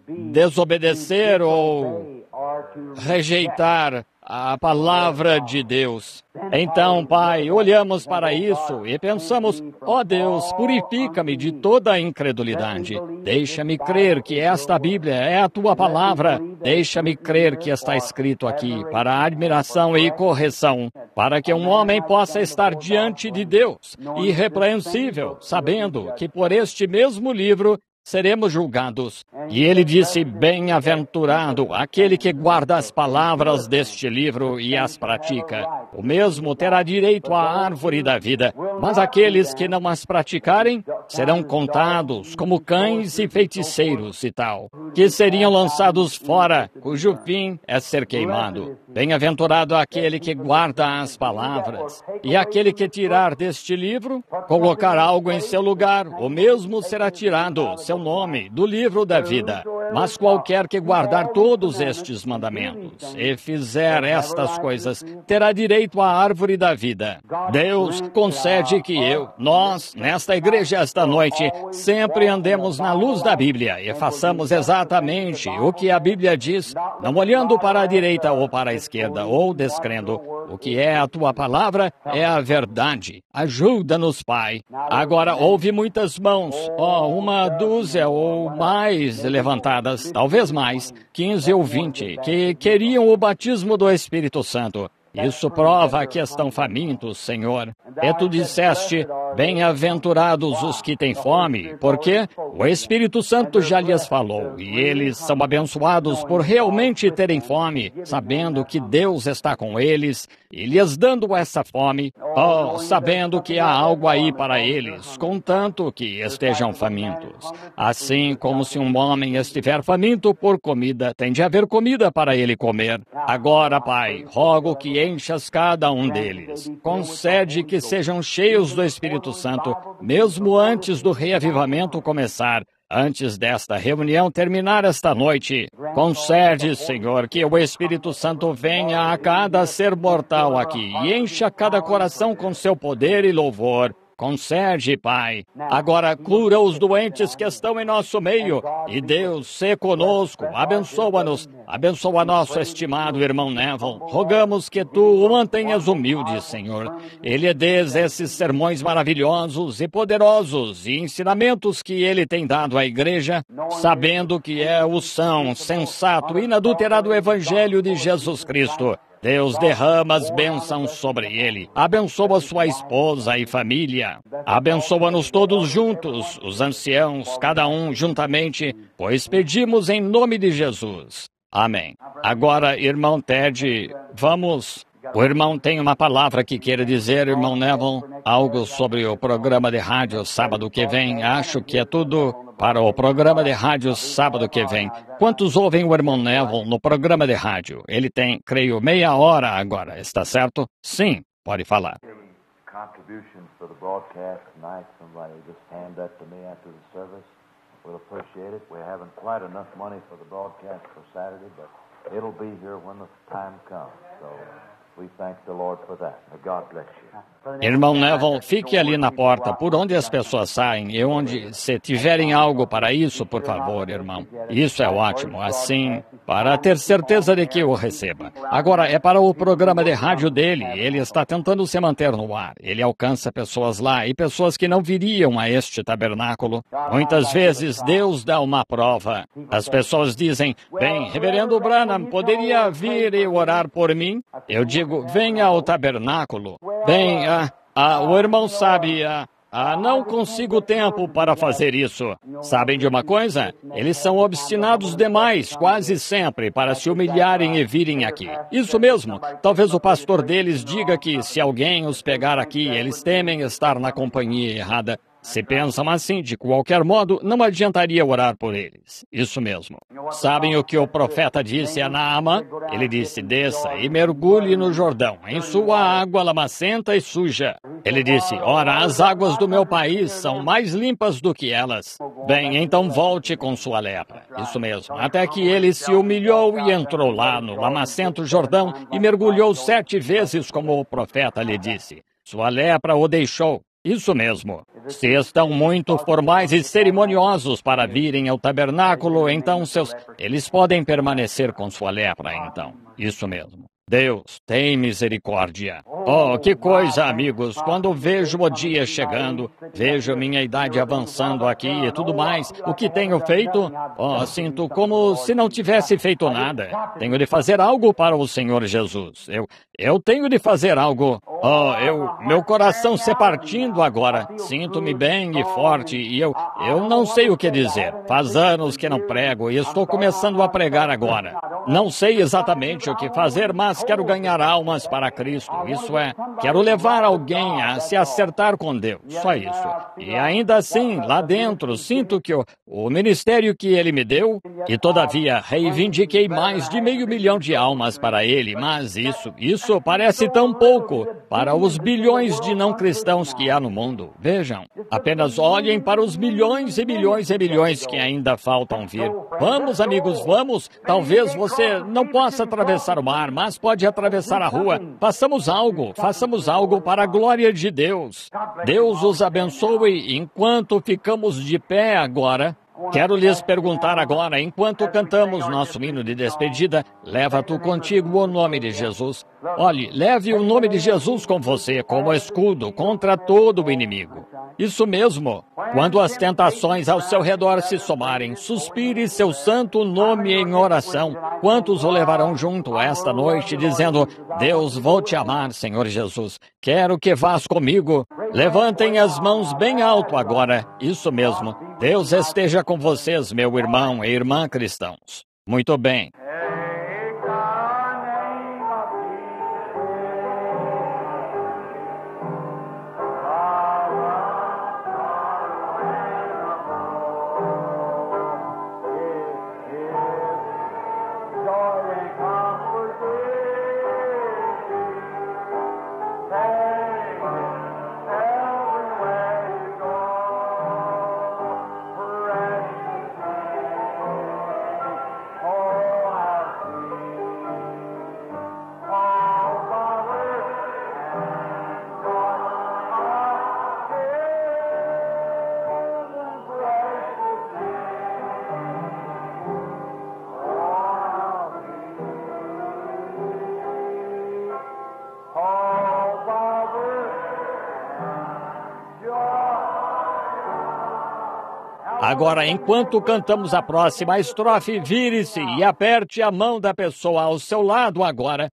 desobedecer ou rejeitar a palavra de Deus. Então, Pai, olhamos para isso e pensamos, ó Deus, purifica-me de toda a incredulidade. Deixa-me crer que esta Bíblia é a Tua palavra. Deixa-me crer que está escrito aqui para admiração e correção, para que um homem possa estar diante de Deus, irrepreensível, sabendo que por este mesmo livro seremos julgados. E ele disse, bem-aventurado aquele que guarda as palavras deste livro e as pratica. O mesmo terá direito à árvore da vida, mas aqueles que não as praticarem serão contados como cães e feiticeiros e tal, que seriam lançados fora, cujo fim é ser queimado. Bem-aventurado aquele que guarda as palavras. E aquele que tirar deste livro, colocar algo em seu lugar, o mesmo será tirado, seu nome, do livro da vida. Mas qualquer que guardar todos estes mandamentos e fizer estas coisas, terá direito à árvore da vida. Deus concede que eu, nós, nesta igreja esta noite, sempre andemos na luz da Bíblia e façamos exatamente o que a Bíblia diz, não olhando para a direita ou para a esquerda, ou descrendo. O que é a Tua palavra é a verdade. Ajuda-nos, Pai. Agora, houve muitas mãos, ó, oh, uma dúzia ou mais levantadas, talvez mais, quinze ou vinte, que queriam o batismo do Espírito Santo. Isso prova que estão famintos, Senhor. E Tu disseste, bem-aventurados os que têm fome, porque o Espírito Santo já lhes falou, e eles são abençoados por realmente terem fome, sabendo que Deus está com eles, e lhes dando essa fome, oh, sabendo que há algo aí para eles, contanto que estejam famintos. Assim como se um homem estiver faminto por comida, tem de haver comida para ele comer. Agora, Pai, rogo que enchas cada um deles. Concede que sejam cheios do Espírito Santo, mesmo antes do reavivamento começar, antes desta reunião terminar esta noite. Concede, Senhor, que o Espírito Santo venha a cada ser mortal aqui e encha cada coração com seu poder e louvor. Concede, Pai. Agora cura os doentes que estão em nosso meio. E Deus, sê conosco, abençoa-nos, abençoa nosso estimado irmão Neville. Rogamos que Tu o mantenhas humilde, Senhor. Ele dês esses sermões maravilhosos e poderosos e ensinamentos que ele tem dado à igreja, sabendo que é o são, sensato e inadulterado Evangelho de Jesus Cristo. Deus derrama as bênçãos sobre ele. Abençoa sua esposa e família. Abençoa-nos todos juntos, os anciãos, cada um juntamente, pois pedimos em nome de Jesus. Amém. Agora, irmão Ted, vamos... O irmão tem uma palavra que queira dizer, irmão Neville, algo sobre o programa de rádio sábado que vem. Acho que é tudo para o programa de rádio sábado que vem. Quantos ouvem o irmão Neville no programa de rádio? Ele tem, creio, meia hora agora, está certo? Sim, pode falar. Contributions for the broadcast tonight. Somebody just hand that to me after the service. We'll appreciate it. We haven't quite enough money for the broadcast for Saturday, but it'll be here when the time comes. So we thank the Lord for that. May God bless you. Irmão Neville, fique ali na porta, por onde as pessoas saem e onde, se tiverem algo para isso, por favor, irmão. Isso é ótimo, assim, para ter certeza de que o receba. Agora, é para o programa de rádio dele, ele está tentando se manter no ar. Ele alcança pessoas lá e pessoas que não viriam a este tabernáculo. Muitas vezes, Deus dá uma prova. As pessoas dizem, bem, reverendo Branham, poderia vir e orar por mim? Eu digo, venha ao tabernáculo. Bem, ah, ah, o irmão sabe, ah, ah, não consigo tempo para fazer isso. Sabem de uma coisa? Eles são obstinados demais, quase sempre, para se humilharem e virem aqui. Isso mesmo. Talvez o pastor deles diga que se alguém os pegar aqui, eles temem estar na companhia errada. Se pensam assim, de qualquer modo, não adiantaria orar por eles. Isso mesmo. Sabem o que o profeta disse a Naamã? Ele disse, desça e mergulhe no Jordão, em sua água lamacenta e suja. Ele disse, ora, as águas do meu país são mais limpas do que elas. Bem, então volte com sua lepra. Isso mesmo. Até que ele se humilhou e entrou lá no lamacento Jordão e mergulhou sete vezes, como o profeta lhe disse. Sua lepra o deixou. Isso mesmo. Se estão muito formais e cerimoniosos para virem ao tabernáculo, então seus... eles podem permanecer com sua lepra, então. Isso mesmo. Deus, tem misericórdia. Oh, que coisa, amigos, quando vejo o dia chegando, vejo minha idade avançando aqui e tudo mais, o que tenho feito? Oh, sinto como se não tivesse feito nada. Tenho de fazer algo para o Senhor Jesus. Eu, eu tenho de fazer algo. Oh, eu, meu coração se partindo agora. Sinto-me bem e forte e eu, eu não sei o que dizer. Faz anos que não prego e estou começando a pregar agora. Não sei exatamente o que fazer, mas quero ganhar almas para Cristo. Isso é, quero levar alguém a se acertar com Deus. Só isso. E ainda assim, lá dentro, sinto que o, o ministério que Ele me deu, e todavia reivindiquei mais de meio milhão de almas para Ele, mas isso, isso parece tão pouco para os bilhões de não cristãos que há no mundo. Vejam, apenas olhem para os milhões e milhões e milhões que ainda faltam vir. Vamos, amigos, vamos. Talvez você não possa atravessar o mar, mas pode atravessar a rua. Façamos algo, façamos algo para a glória de Deus. Deus os abençoe enquanto ficamos de pé agora. Quero lhes perguntar agora, enquanto cantamos nosso hino de despedida, leva tu contigo o nome de Jesus. Olhe, leve o nome de Jesus com você, como escudo contra todo o inimigo. Isso mesmo. Quando as tentações ao seu redor se somarem, suspire seu santo nome em oração. Quantos o levarão junto esta noite, dizendo, Deus, vou te amar, Senhor Jesus. Quero que vás comigo. Levantem as mãos bem alto agora. Isso mesmo. Deus esteja com vocês, meu irmão e irmã cristãos. Muito bem. Agora, enquanto cantamos a próxima estrofe, vire-se e aperte a mão da pessoa ao seu lado agora.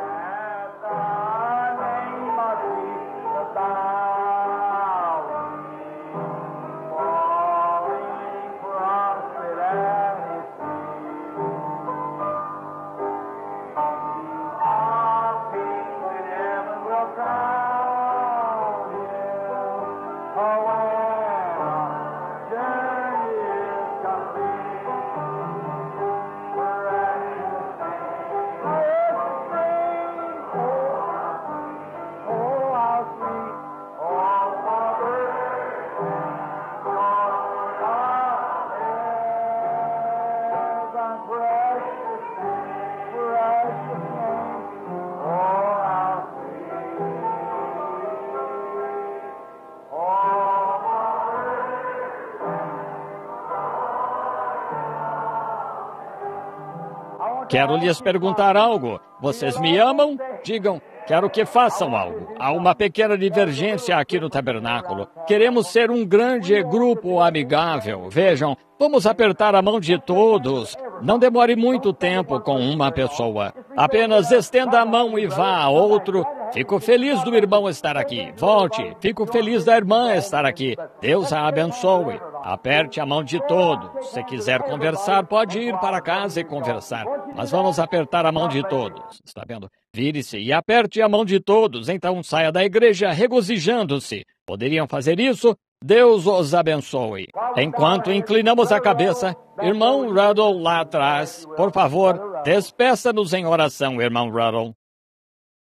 Quero lhes perguntar algo. Vocês me amam? Digam, quero que façam algo. Há uma pequena divergência aqui no tabernáculo. Queremos ser um grande grupo amigável. Vejam, vamos apertar a mão de todos. Não demore muito tempo com uma pessoa. Apenas estenda a mão e vá a outro. Fico feliz do irmão estar aqui. Volte. Fico feliz da irmã estar aqui. Deus a abençoe. Aperte a mão de todos. Se quiser conversar, pode ir para casa e conversar. Mas vamos apertar a mão de todos. Está vendo? Vire-se e aperte a mão de todos. Então saia da igreja regozijando-se. Poderiam fazer isso? Deus os abençoe. Enquanto inclinamos a cabeça, irmão Ruddle lá atrás, por favor, despeça-nos em oração, irmão Ruddle.